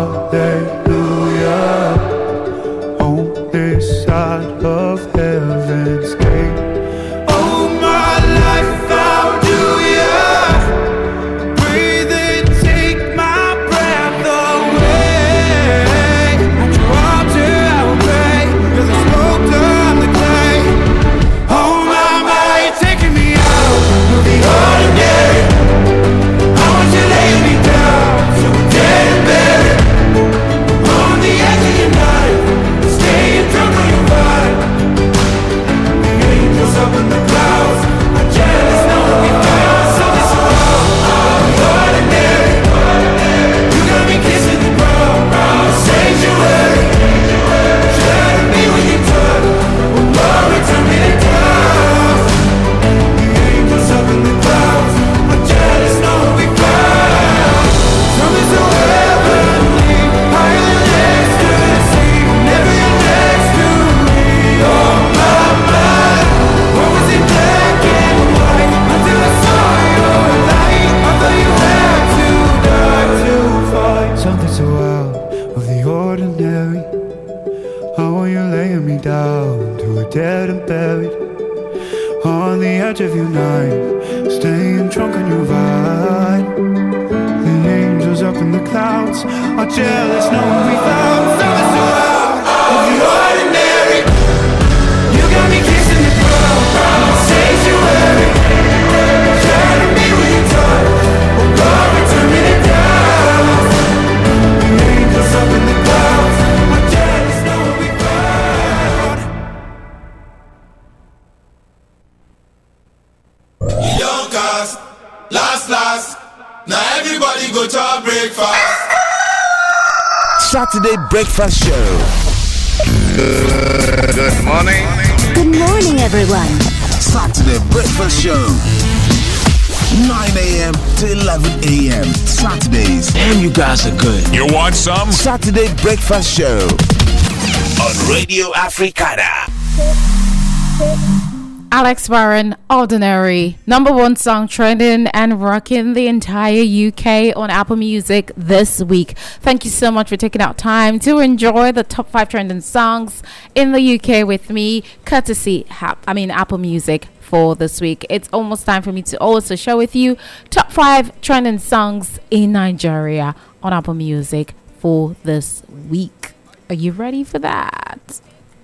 hallelujah on this side of heaven's gate. Oh, my life found you, yeah. Breathe in, take my breath away. At your altar I will pray, 'cause I spoke to I'm the clay. Oh my, my, you're taking me out of the ordinary. I want you laying me down, so we're dead and buried on the edge of your knife, staying drunk on your vibe. The angels up in the clouds are jealous knowing we found something so out of the ordinary. You got me kissing the ground, the sanctuary. Shadow me when you touch, will not return me to dust. The angels up in the clouds are jealous knowing we found something so heavenly, higher than ecstasy. Whenever you're next to me, oh my, my, what was it black and white until I saw your light? I thought you had to die to find something so out of the ordinary. How are you laying me down to a dead and buried on the edge of your night, staying drunk on your vibe. The angels up in the clouds are jealous, knowing we found something so out of the ordinary. You got me kissing the ground, sanctuary. Try to be with you, talk, but God, we're turning it down. The angels up in the clouds are jealous, knowing we found. Young cast, last, last. Now everybody go to our breakfast. Saturday Breakfast Show. Good morning. Good morning, everyone. Saturday Breakfast Show. nine a.m. to eleven a.m. Saturdays. Damn, you guys are good. You want some? Saturday Breakfast Show on Radio Africana. Alex Warren, Ordinary, number one song trending and rocking the entire U K on Apple Music this week. Thank you so much for taking out time to enjoy the top five trending songs in the U K with me, courtesy, I mean Apple Music for this week. It's almost time for me to also share with you top five trending songs in Nigeria on Apple Music for this week. Are you ready for that?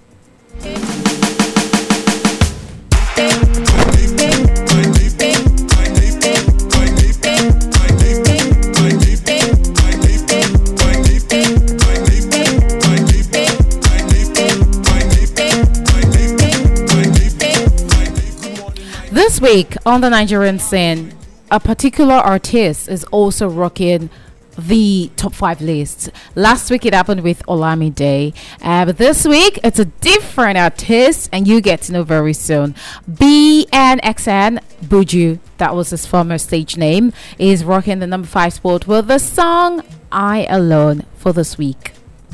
This week on the Nigerian scene, a particular artist is also rocking the top five lists. Last week it happened with Olamide, uh, but this week it's a different artist, and you get to know very soon. B N X N Buju, that was his former stage name, is rocking the number five spot with the song I Alone for this week.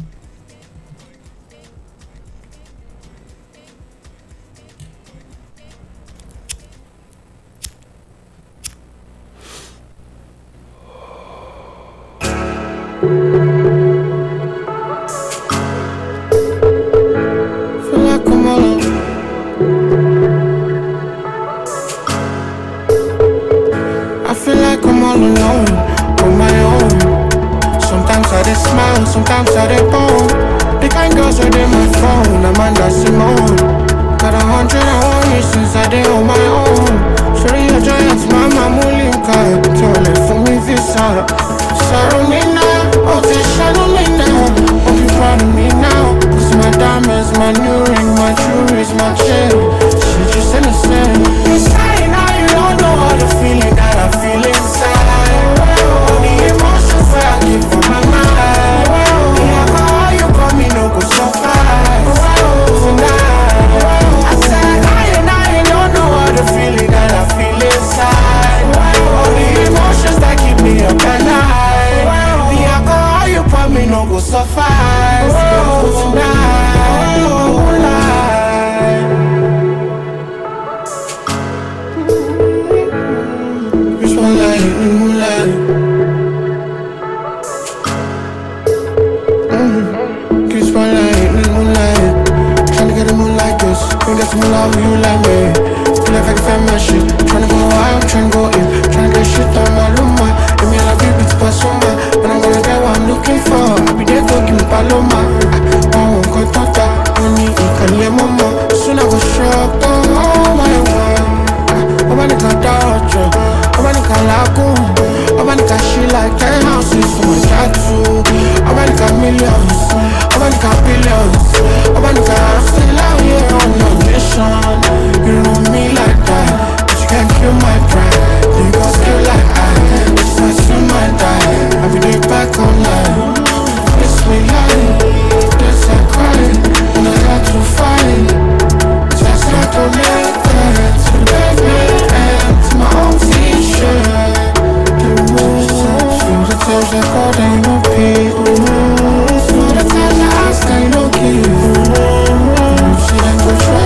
Alone, on my own. Sometimes I dey smile, sometimes I dey bone. The kind girls are in my phone, Amanda Simone. Got a hundred and one reasons I dey on my own. Sure you giant, mama mulinka. Tole for me visa. Sarunina, oh te shalomina. Hope you proud of me now. Cause my diamonds, my new ring, my jewelry's my chain. She just innocent. Inside now you don't know all the feeling that I feel inside. All the emotions where I give for my mind. The alcohol you got me no go surprise. Tonight I said I and I don't know all the feeling that I feel inside. All the emotions that keep me up at night. The alcohol you got me no go suffice. Tonight, moonlight. Which one light, moonlight? Mm. Kiss one light, moonlight. Tryna get a moon like this. Ain't got some love you like me. Feel like I can find my shit. Tryna go high, I'm tryna go in. Tryna get shit on my luma. Give me a love, it's pasoma. But I'm gonna get what I'm looking for. I be there, go give me paloma. I won't go to that. Only you can let mama. Soon I go shock. Oh my God. I'm gonna go down. I'm gonna go lagoon. I'm gonna go shit like ten houses for my tattoo. I'm gonna go millions. I'm gonna go billions. I'm gonna go still out here on your mission. You know me like that, but you can't kill my pride. You gon' skill like I. Just I still might die. I'll be there back online. This way life, this I cry, and I got to fight. Just not to make that to the pavement and to my own t-shirt. The moves, feel the tears that go down my peak. Feel the times I ask, I don't give. She ain't go try.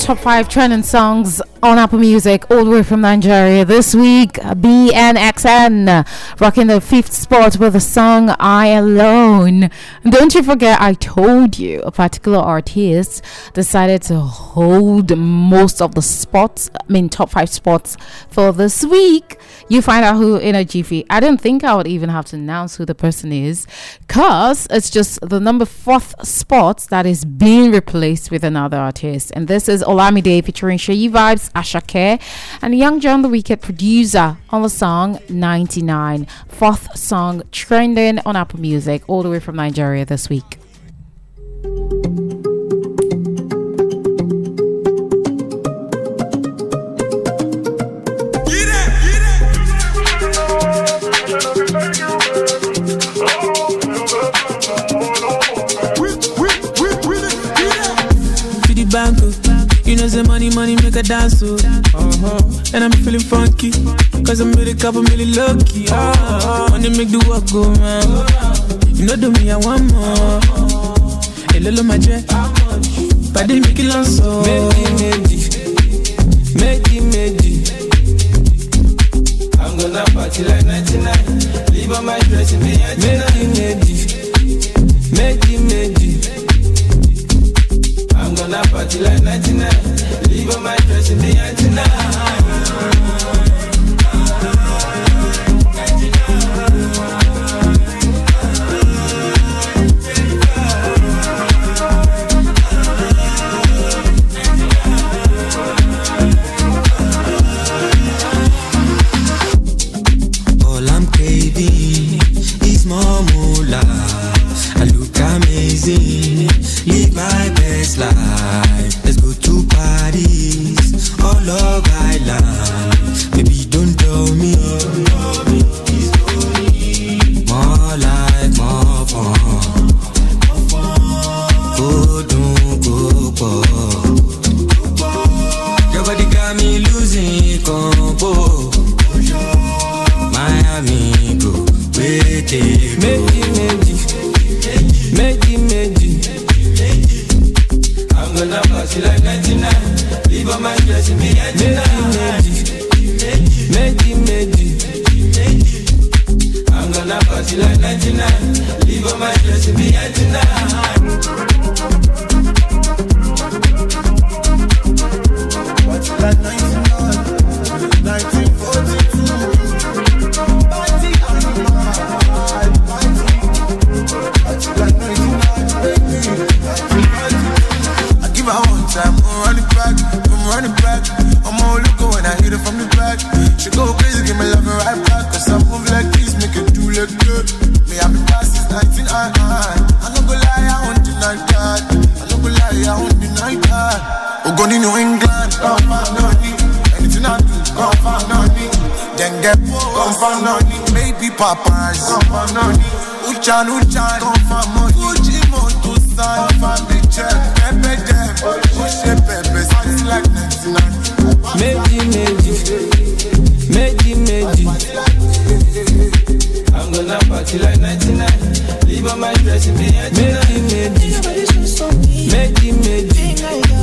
top five trending songs on Apple Music all the way from Nigeria this week. B N X N rocking the fifth spot with the song I Alone. And don't you forget, I told you a particular artist decided to hold most of the spots, I mean top five spots for this week. You find out who in a jiffy. I didn't think I would even have to announce who the person is, because it's just the number fourth spot that is being replaced with another artist. And this is Olamide featuring Sheyi Vibes, Ashake, and Young John the Wicked producer on the song ninety-nine. Fourth song trending on Apple Music all the way from Nigeria this week. You know, say money, money make a dance, so uh-huh. And I'm feeling funky, cause I'm with a couple million lucky. Uh-huh. Money make the work go round. You know, do me, I want more. Hey, lolo, my jet. But they make it long, so Medi, Medi, Medi. I'm gonna party like ninety-nine. Leave on my dress and be Medi, Medi, Medi, Medi. I'm gonna party like ninety-nine. Leave on my dress in the ninety-nine. All I'm craving is more moolah. I look amazing. Live my best life. Let's go to parties all over Island. Baby, don't tell me. More life, more fun. Go, don't go, go. Your body got me losing combo. Miami, go, wait, it, go. Medi, Medi, Medi. I'm gonna party like ninety-nine. Leave on my dress and be ninety-nine. Medi, Medi, Medi. I'm gonna party like ninety-nine. Leave on my dress and be ninety-nine. Party like ninety-nine. nineteen forty-two. Party on my party. Party like ninety-nine, baby. I give her one time, I'm run it back, I'm run it back. I'm all looking when I hit her from the back. She go crazy, give me love and right back. Cause I move like this, make it do look good. Me, I've been past since nineteen ninety-nine. I don't go lie, I won't deny that. I don't go lie, I won't deny that. We're going to New England, come find money. Anything I do, come find money. Then get come find money. Maybe Popeyes, come find money. Uchan, Uchan, come find money. Fuji Moto San, come find the check. Pepe Dem, push it, Pepe, it's like ninety-nine. Medi, Medi, Medi, Medi. I'm gonna party like ninety-nine. Leave on my dress and be ninety-nine. Medi, Medi, Medi.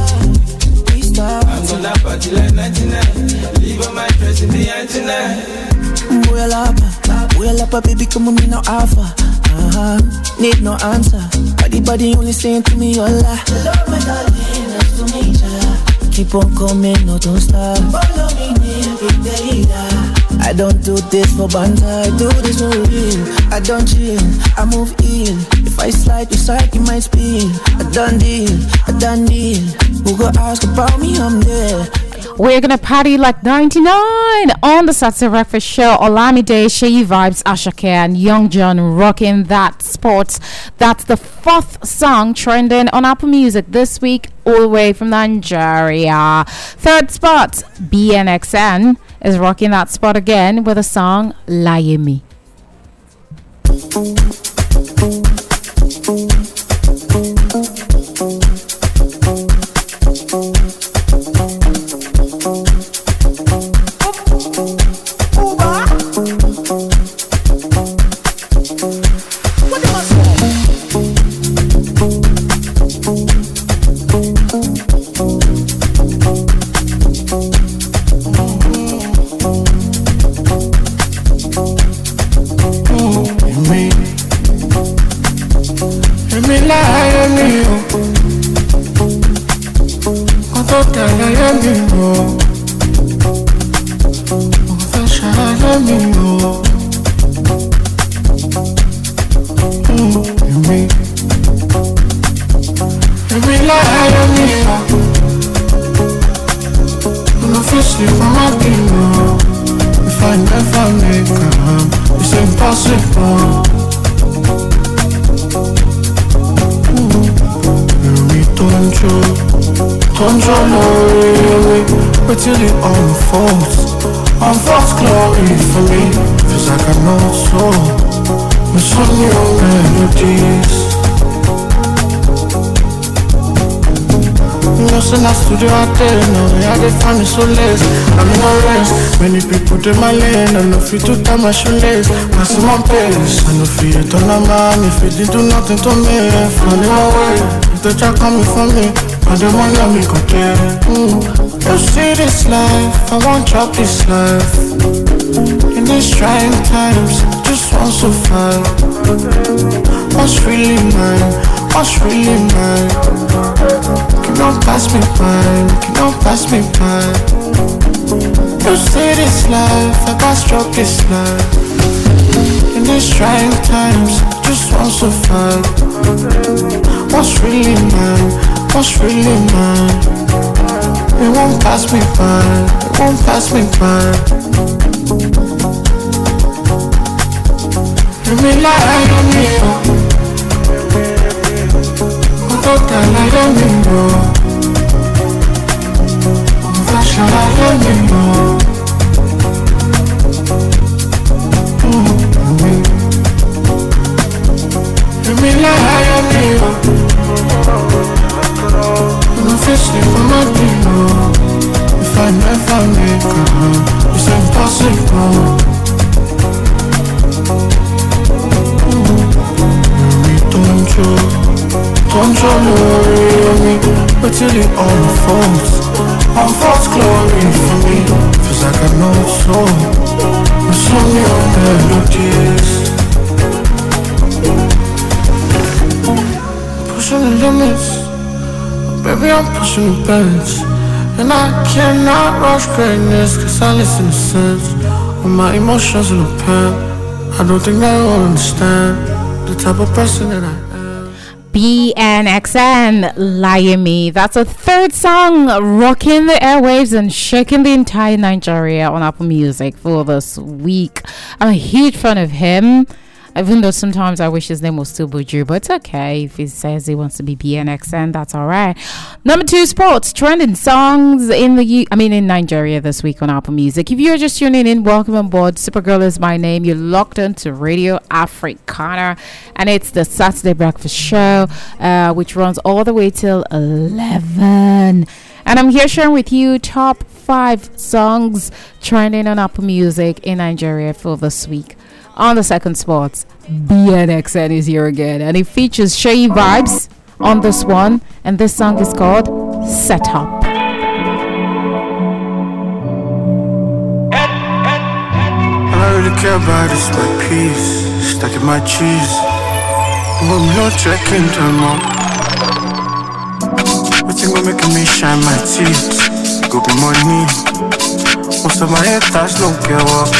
I'm gonna party like ninety-nine. Leave on my dress and be ninety-nine. Boy, lapa, boy, lapa, baby, come on me now, alpha. Uh-huh, need no answer. Body, body only saying to me, hola. Love my darling, nice to meet ya. Keep on coming, no, don't stop. Follow me near, big data. I don't do this for banter, I do this for real. I don't chill, I move in. If I slide, you slide, you might spill. I done deal, I done deal. Who go ask about me, I'm there. We're gonna party like ninety-nine on the Saturday Breakfast Show. Olamide, Sheyi Vibes, Ashake, and Young John rocking that spot. That's the fourth song trending on Apple Music this week, all the way from Nigeria. Third spot, B N X N is rocking that spot again with the song Layemi. rely on me, oh. Although that I am me, oh. Although that I am me, oh. Mm, you me. You rely on me, oh. No feel sleep on my pillow. If I never make am, it's impossible. We don't show, don't show no really. But till it unfolds, unfolds glory for me. Feels like I'm not so. With some new melodies. You know, so I studio out there, no, yeah, they find me so less. I'm in a rest. Many people in my lane, I know if you do time my shoelace. Passing my pace, I know if you don't know man, if you didn't do nothing to me, falling away. If they try coming for me, I don't want to me go there. Mm. You see this life, I won't drop this life. In these trying times, I just want to fight. What's really mine? What's really mine? Don't pass me by, don't pass me by. You see this life, I got struck this life. In these trying times, just want to fight. What's really mine, what's really mine? It won't pass me by, it won't pass me by. You rely on me, oh. Although that I am me, oh. Shall I let me know? Mm, you rely on me, oh. You know, feel sleep on my pillow. If I never make am, it's impossible. Mm, you don't show, don't show no me, but till it unfolds. Unfolds glory for me. Feels like I know so. With so many melodies. Pushing the limits. Baby, I'm pushing the bench. And I cannot rush greatness, cause I listen to sense. When my emotions in a pen, I don't think they will understand the type of person that I am. B N X N, Lie Me. That's a third song rocking the airwaves and shaking the entire Nigeria on Apple Music for this week. I'm a huge fan of him, even though sometimes I wish his name was still Buju, but it's okay. If he says he wants to be B N X N, that's all right. Number two, sports trending songs in the U- I mean in Nigeria this week on Apple Music. If you're just tuning in, welcome on board. Supergirl is my name. You're locked into Radio Africana, and it's the Saturday Breakfast Show, uh, which runs all the way till eleven. And I'm here sharing with you top five songs trending on Apple Music in Nigeria for this week. On the second spot, B N X N is here again, and it features Shay Vibes on this one, and this song is called Set Up. All I really care about is my peace, stacking my cheese. I'm not checking them up. What thing will making me shine my teeth? Go be money. Most of my haters don't care work.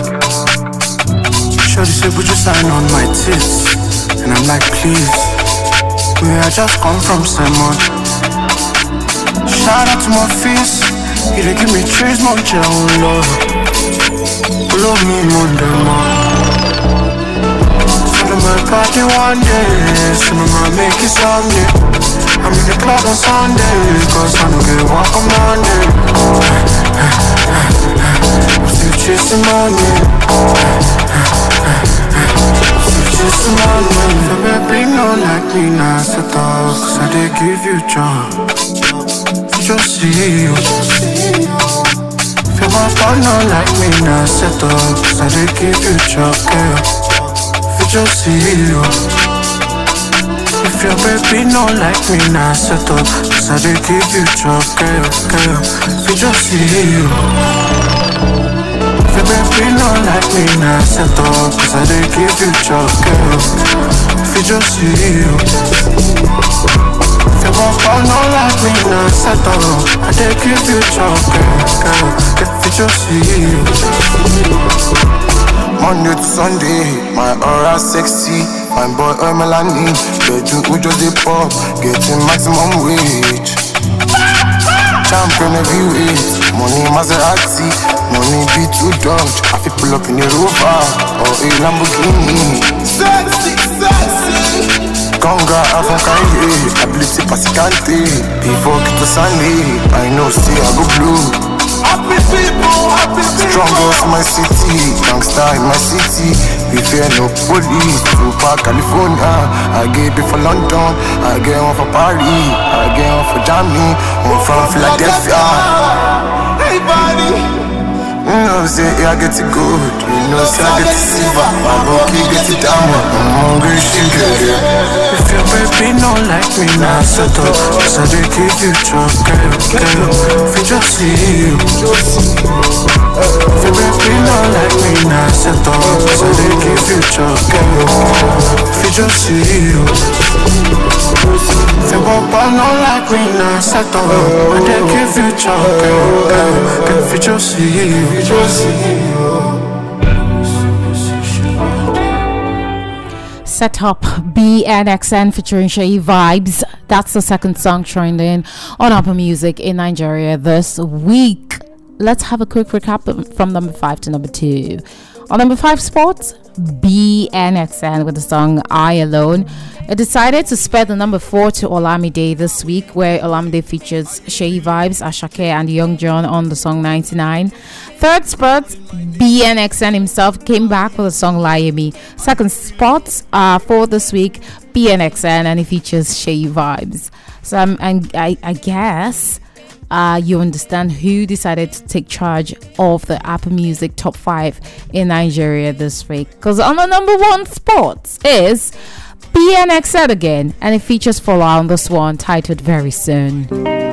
Shorty said, would you sign on my tits? And I'm like, please. We I just come from Simon. Shout out to my face. He dey give me trees, my own love. Love me, Mondema. Follow my party one day. See me man make it someday. I'm in the club on Sunday, cause I don't get walk on Monday. I'm still chasing money. Just a moment, so baby, no like me now, set up, cause I did give you job. Just see you. Feel my partner like me now, set up, cause I did give you job, girl. Just see you. If your baby no like me now, set up, cause I did give you job, girl, girl. Just see you. If your baby no like me now, set up, cause I did give you job, girl. If you just see you. If you walk on no like me, now settle. I take give you chocolate, girl. If you just see you. Monday to Sunday, my aura sexy. Fine boy, oil Melanie. The drink we just dip up, getting maximum wage. Champion heavyweight, money Maserati, money be too dodge. I feel pull up in the Rover or a Lamborghini. Sexy, sexy. Conga, Afon Kanye, ability Pasicante. Before Kito Sunday, I know see I go blue. Happy people, happy people. Strongest in my city, gangster in my city. We fear no police. Tupac, California. I get it for London. I get one for Paris. I get one for Germany. One from Philadelphia. Hey, buddy. You know, say, yeah, I get it good. You know, say, I get it silver. My bookie get it diamond. I'm hungry, she get it. If your baby no like me, now settle. So they give you chocolate, girl. If you just see you. If your baby no like me, now settle. So they give you chocolate. If you just see you. If your papa no like me, now settle. And they give you chocolate, girl. If you just see you. If you just see you. Set up B N X N featuring Shay Vibes. That's the second song trending on Apple Music in Nigeria this week. Let's have a quick recap from number five to number two. On number five spot, B N X N with the song I Alone. It decided to spread the number four to Olamide this week, where Olamide features Shay Vibes, Ashake, and Young John on the song ninety-nine. Third spot, B N X N himself came back with the song Lie Me. Second spot uh, for this week, B N X N, and it features Shay Vibes. So um, and I, I guess uh, you understand who decided to take charge of the Apple Music top five in Nigeria this week. Because on the number one spot is B N X N again, and it features Fola on this one, titled Very Soon.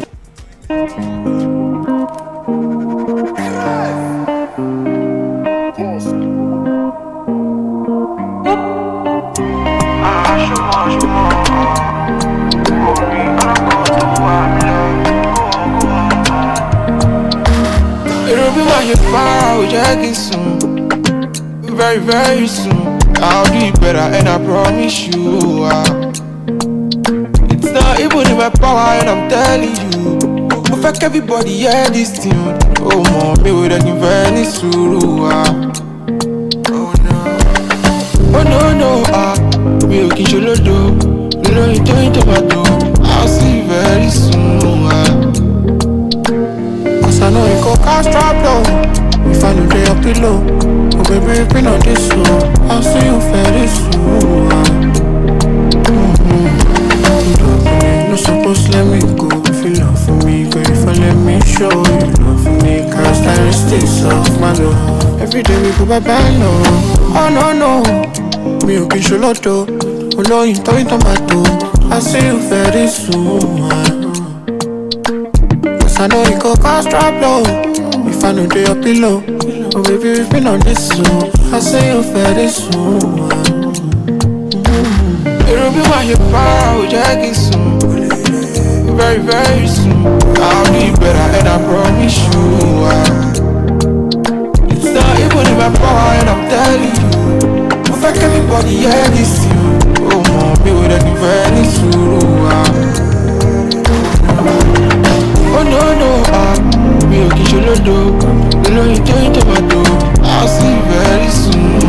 It'll be my hip power, Jackie soon. Very, very soon. I'll do it better, and I promise you. Uh, it's not even in my power, and I'm telling you. Perfect everybody, yeah, this tune. Oh, mom, me with any very suru. Uh. Oh, no. Oh, no, no. Uh, me will kiss you, Lodo. You know, you don't tomato. I'll see you very soon. Uh. Cause I know you go cast drop low. If I know they up below. Oh baby, you've been on this soon. I'll see you very soon. Mm-hmm. No supposed let me go. If you love for me, girl, if I let me show you love for me. Characteristics of my love. Every day we go bye bye no. Oh no no. Me okay show lotto. Oh no, you don't eat tomato. I'll see you very soon. Cause I know you go cast drop low. If I know they up below. Oh baby, we've been on this soon. I say you very soon. Mm-hmm. It'll be my hip power, Jackie soon. Very, very soon. I'll do it better, and I promise you. Uh, it's not even in my power, and I'm telling you. Perfect everybody, yeah, this you. Oh, mom, me with any very soon. Oh, no, no, uh, me will kiss you, Lodo. You know you don't tomato. I'll see you very soon.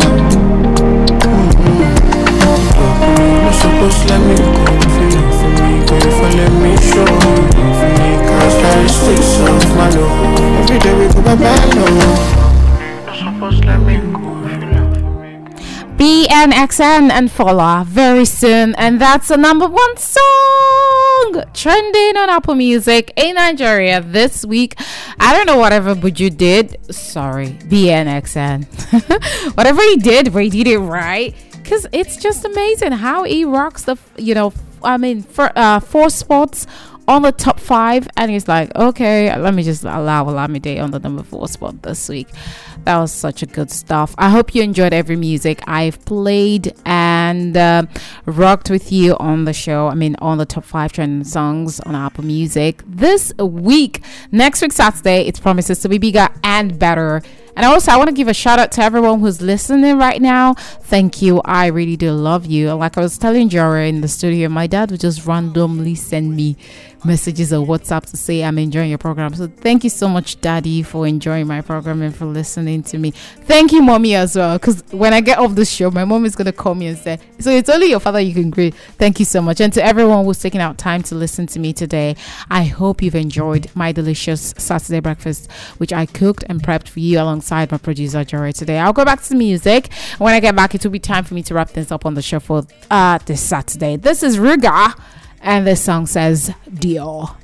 Mm-hmm. No supposed let me go. If you love for me, girl, if I let me show you love for me. Characteristics of my love. Every day we go bye bye no. No supposed let me go. If you love for me. B N X N and Fola very soon, and that's the number one song trending on Apple Music in Nigeria this week. I don't know whatever Buju did. Sorry, B N X N. Whatever he did, but he did it right. Because it's just amazing how he rocks the, you know, I mean, for, uh, four spots on the top five, and he's like, okay, let me just allow Olamide on the number four spot this week. That was such a good stuff. I hope you enjoyed every music I've played and uh, rocked with you on the show. I mean, on the top five trending songs on Apple Music this week. Next week, Saturday, it promises to be bigger and better. And also, I want to give a shout out to everyone who's listening right now. Thank you. I really do love you. Like I was telling Jora in the studio, my dad would just randomly send me messages or WhatsApp to say I'm enjoying your program. So thank you so much, Daddy, for enjoying my program and for listening to me. Thank you, Mommy, as well. Because when I get off the show, my mom is going to call me and say, so it's only your father you can greet. Thank you so much. And to everyone who's taking out time to listen to me today, I hope you've enjoyed my delicious Saturday breakfast, which I cooked and prepped for you alongside my producer, Jory, today. I'll go back to the music. When I get back, it will be time for me to wrap things up on the show for uh, this Saturday. This is Ruga, and this song says Dior.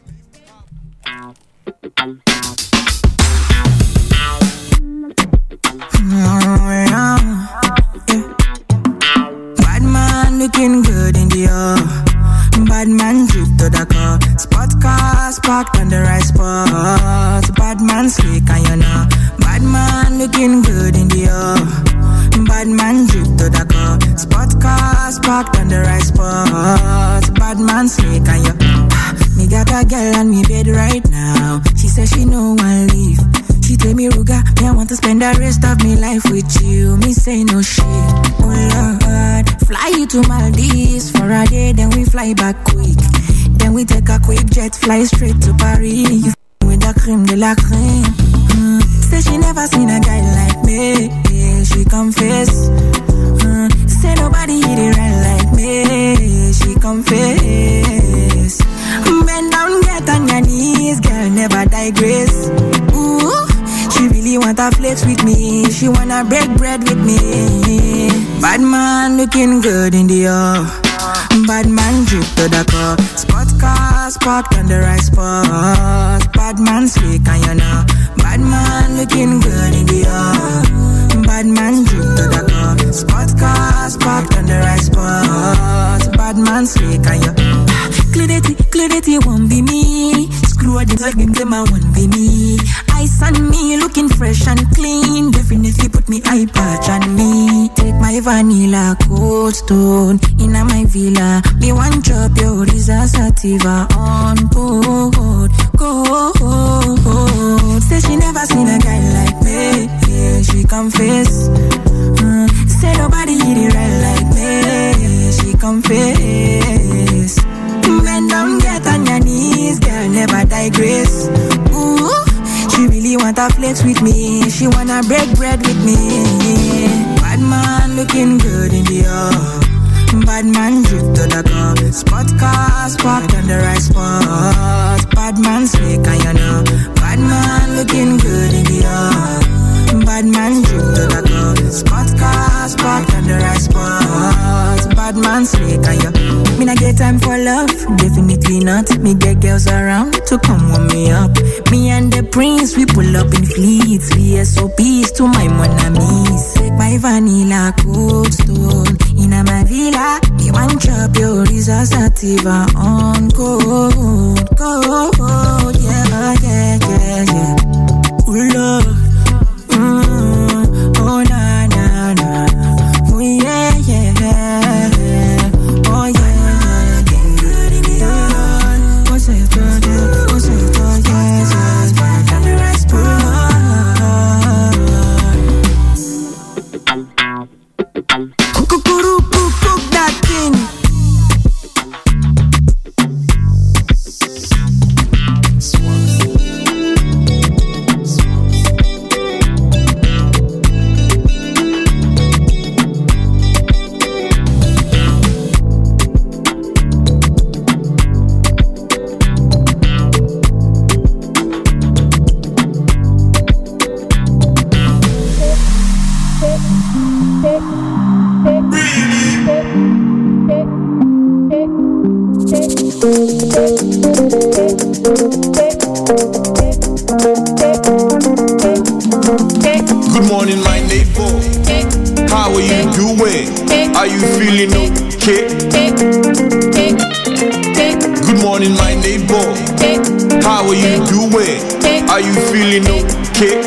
Bad man looking good in Dior. Bad man drip to the car. Spot cars parked on the right spot. Bad man slick and you know. Bad man looking good in Dior. Bad man drip to the car. Spot cars parked on the right spot. Bad man slick and you. Me got a girl on me bed right now. She says she no one leave. She tell me, Ruga, me I want to spend the rest of me life with you. Me say no shit. Oh Lord, fly you to Maldives for a day, then we fly back quick. Then we take a quick jet, fly straight to Paris. You f- with the creme de la creme. Mm. Say she never seen a guy like me. Yeah, she confess. Mm. Say nobody hit it right like me. She confess. Bend down, get on your knees, girl, never digress. Ooh, she really wanna flex with me. She wanna break bread with me. Bad man looking good in the air. Bad man drip to the car. Spot cars parked on the right spot. Bad man slick and you know. Bad man looking good in the air. Bad man drip to the car. Spot cars parked on the right spot. Bad man slick and you. Clarity, clarity won't be me. Screw the like them, I won't be me. Ice on me, looking fresh and clean. Definitely put me eye patch on me. Take my vanilla cold stone in my villa. Me one drop your Risa Sativa on board. Go. Say she never seen a guy like me. Yeah, she confess. Mm. Say nobody hit it right like me. She confess. Bend down, get on your knees, girl, never digress. Ooh, she really wanna flex with me. She wanna break bread with me. Bad man looking good in the air. Bad man drip to the car. Spot cars parked on the right spot. Bad man slick and you know. Bad man looking good in the air. Bad man drip to the car. Spot cars parked on the right spot. Bad man slick and you. Me not get time for love, definitely not. Me get girls around to come warm me up. Me and the prince, we pull up in fleets. V S O Ps to my mon amis. Take my vanilla cold stone in my villa. Me one drop your Risa Sativa on gold, gold, yeah, yeah, yeah, yeah. Ooh, Lord. Mm, oh na na na, oh yeah yeah yeah, oh yeah yeah. Getting good in the yard. What's it do? What's it do? Yes yes. Back on the right spot. Cook cook cook cook that thing. Good morning, my neighbor. How are you doing? Are you feeling okay? Good morning, my neighbor. How are you doing? Are you feeling okay?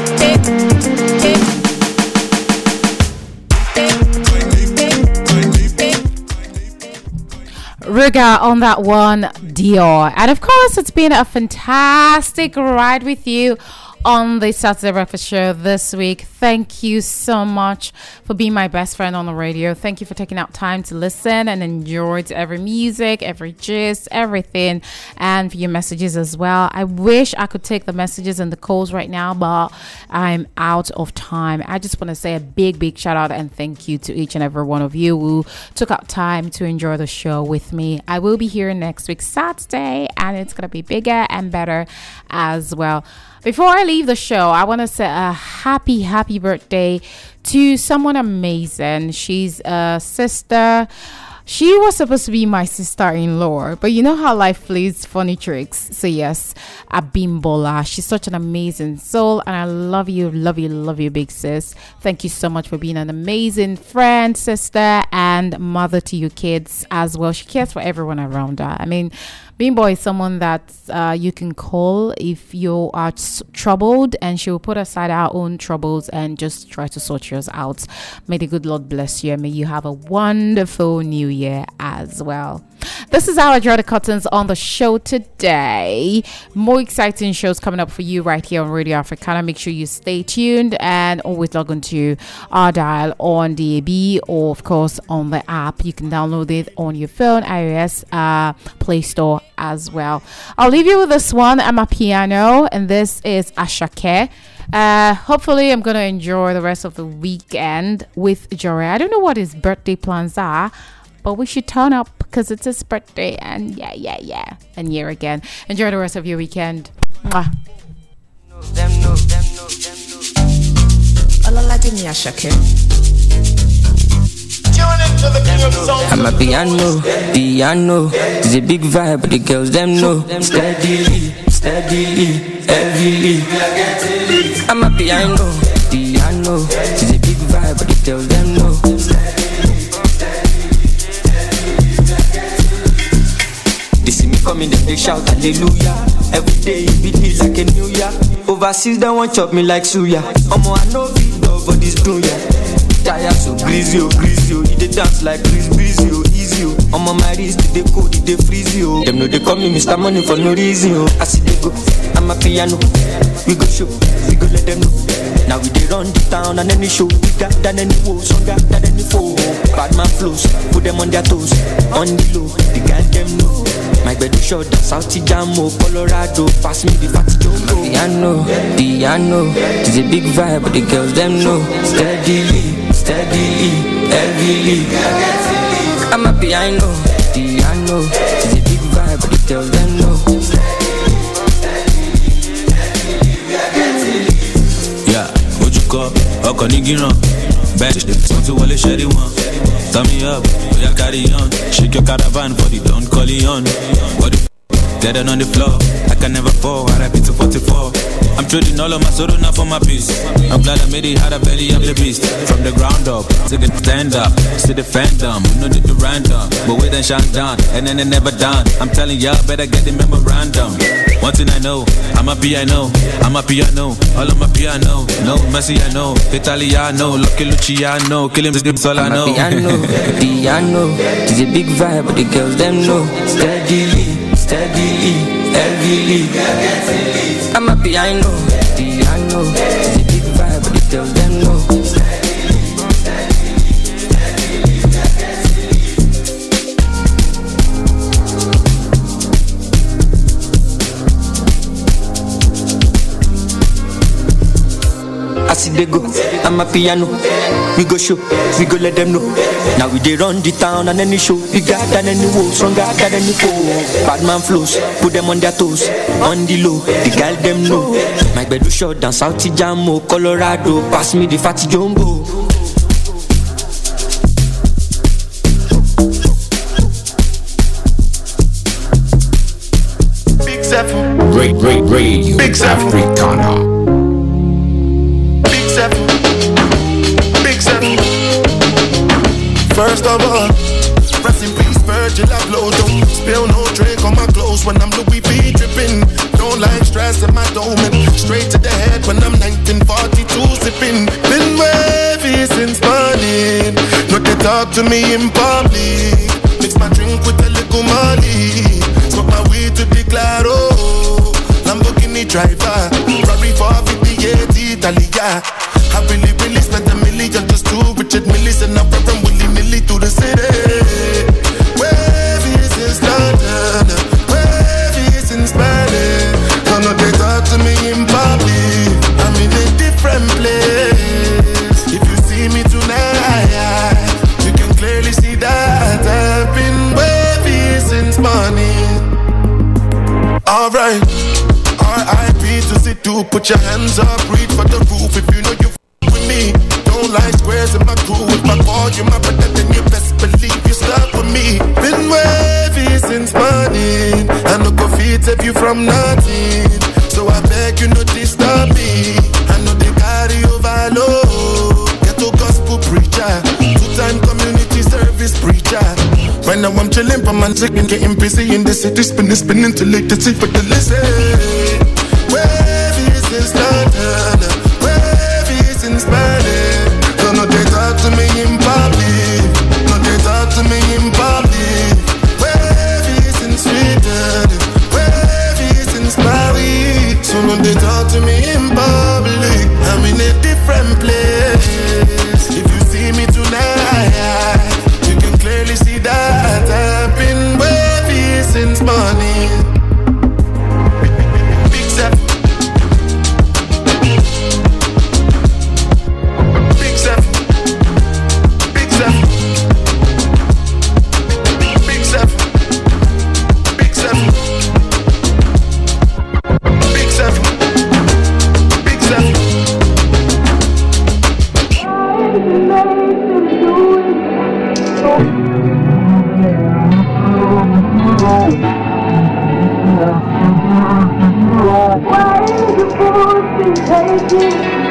Ruga on that one, Dior. And of course, it's been a fantastic ride with you on the Saturday Breakfast Show this week. Thank you so much for being my best friend on the radio. Thank you for taking out time to listen and enjoy every music, every gist, everything, and for your messages as well. I wish I could take the messages and the calls right now, but I'm out of time. I just want to say a big, big shout out and thank you to each and every one of you who took out time to enjoy the show with me. I will be here next week, Saturday, and it's going to be bigger and better as well. Before I leave the show, I want to say a happy, happy birthday to someone amazing. She's a sister. She was supposed to be my sister-in-law, but you know how life plays funny tricks. So yes, Abimbola. She's such an amazing soul, and I love you, love you, love you, big sis. Thank you so much for being an amazing friend, sister, and mother to your kids as well. She cares for everyone around her. I mean, Bimbo is someone that uh, you can call if you are t- troubled, and she will put aside our own troubles and just try to sort yours out. May the good Lord bless you, and may you have a wonderful new year as well. This is our Draw the Curtains on the show today. More exciting shows coming up for you right here on Radio Africana. Make sure you stay tuned and always log on to our dial on D A B or of course on the app. You can download it on your phone, iOS, uh, Play Store as well. I'll leave you with this one. I'm a piano, and this is Ashake. Uh, hopefully I'm gonna enjoy the rest of the weekend with Jory. I don't know what his birthday plans are, but we should turn up because it's his birthday, and yeah, yeah, yeah. And here again. Enjoy the rest of your weekend. Mwah. All I like in Ashake. I'm a piano, piano. It's a big vibe, but the girls them know. Steadily, steadily, heavily. I'm a piano, piano. It's a big vibe, but the girls them know. They see me coming, then they shout hallelujah. Every day it beat like a new year. Overseas they want chop me like suya. Omo I know beat dog for this dunya. Tired so greasy, oh greasy, oh. They dance like breeze, breezy, oh easy, oh. I'm on my wrist, they cold, they freeze, oh. Them know they call me Mister Money for no reason, oh. I see they go, I'm a piano. We go show, we go let them know. Now we they run the town and any show bigger than any woe, stronger than any foe. Bad man flows, put them on their toes. On the low, the guys them know. My bed is short, South Jamo, Colorado. Pass me the fatty jumbo. Piano, piano. It's a big vibe, but the girls them know. Steadily, steadily, heavily. I'm a piano, piano. It's a big vibe, but the girls them know. Yeah, what you call? Oko nigi run. Bench, something wale sherry one. Turn me up, we are carry on. Shake your caravan for the Don Corleone. What the f***? Dead on the floor. I can never fall, I rap it to forty-four. I'm trading all of my sorrow now for my peace. I'm glad I made it, had a belly, I'm the beast. From the ground up, to the stand up, to the fandom, no need to random. But we then shine down, and then they never done. I'm telling y'all, better get the memorandum. One thing I know, I'm a piano, I'm a piano, all of my piano. No, Messi I know, Italiano, Lucky Luciano, kill him, that's all I know. I'm a piano, piano, it's a big vibe, but the girls them know. Steadily, steadily, heavily. I'm a piano, piano, it's a big vibe, but the girls them know. I see they go, I'm a piano. We go show, we go let them know. Now we they run the town and any show. Bigger than any woe, stronger than any foe. Bad man flows, put them on their toes. On the low, the girl them know. My bed was short down South Jamo, Colorado. Pass me the fatty jumbo. Big Zephyr. Great, great, great. Big Zephyr. Africana. Big Zephyr. Big Zephyr. First of all, rest in peace, Virgil Abloh. Don't spill no drink on my clothes. shoes when I'm Louis V dripping. Don't like stress in my dome. Straight to the head when I'm nineteen forty-two sipping. Been wavy since morning. No, they talk to me in public. Mix my drink with a little money. Smoke my weed to declare, oh, Lamborghini driver. Ferrari four fifty-eight Italia. I really, really spent a million just to Richard Millis and I'm from willy-nilly through the city. Wavy since London, wavy since Berlin. No, no, they talk to me in public. I'm in a different place. If you see me tonight, you can clearly see that I've been wavy since morning. Alright, R I P to sit to put your hands up, reach for the roof if you know you f- with me. Don't like squares in my crew. If I call you my brother, then you best believe you stuck with me. Been wavy since morning. I no go feed save you from nothing. So I beg you not disturb me. I know they carry overload. Get to gospel preacher, two-time community service preacher. Right now I'm chilling, but man chicken getting busy in the city, spinning, spinning till late to see for the listen. Wavy since London, wavy since Berlin. So no they talk to me in public, no they talk to me in public. Wavy since Sweden, wavy since Paris. So no they talk to me in public. I'm in a different place. If you see me tonight, you can clearly see that I've been wavy since morning. Big step. Big step. Big step. Big step. Big step. Big step. Big step. Why is the bullshit taking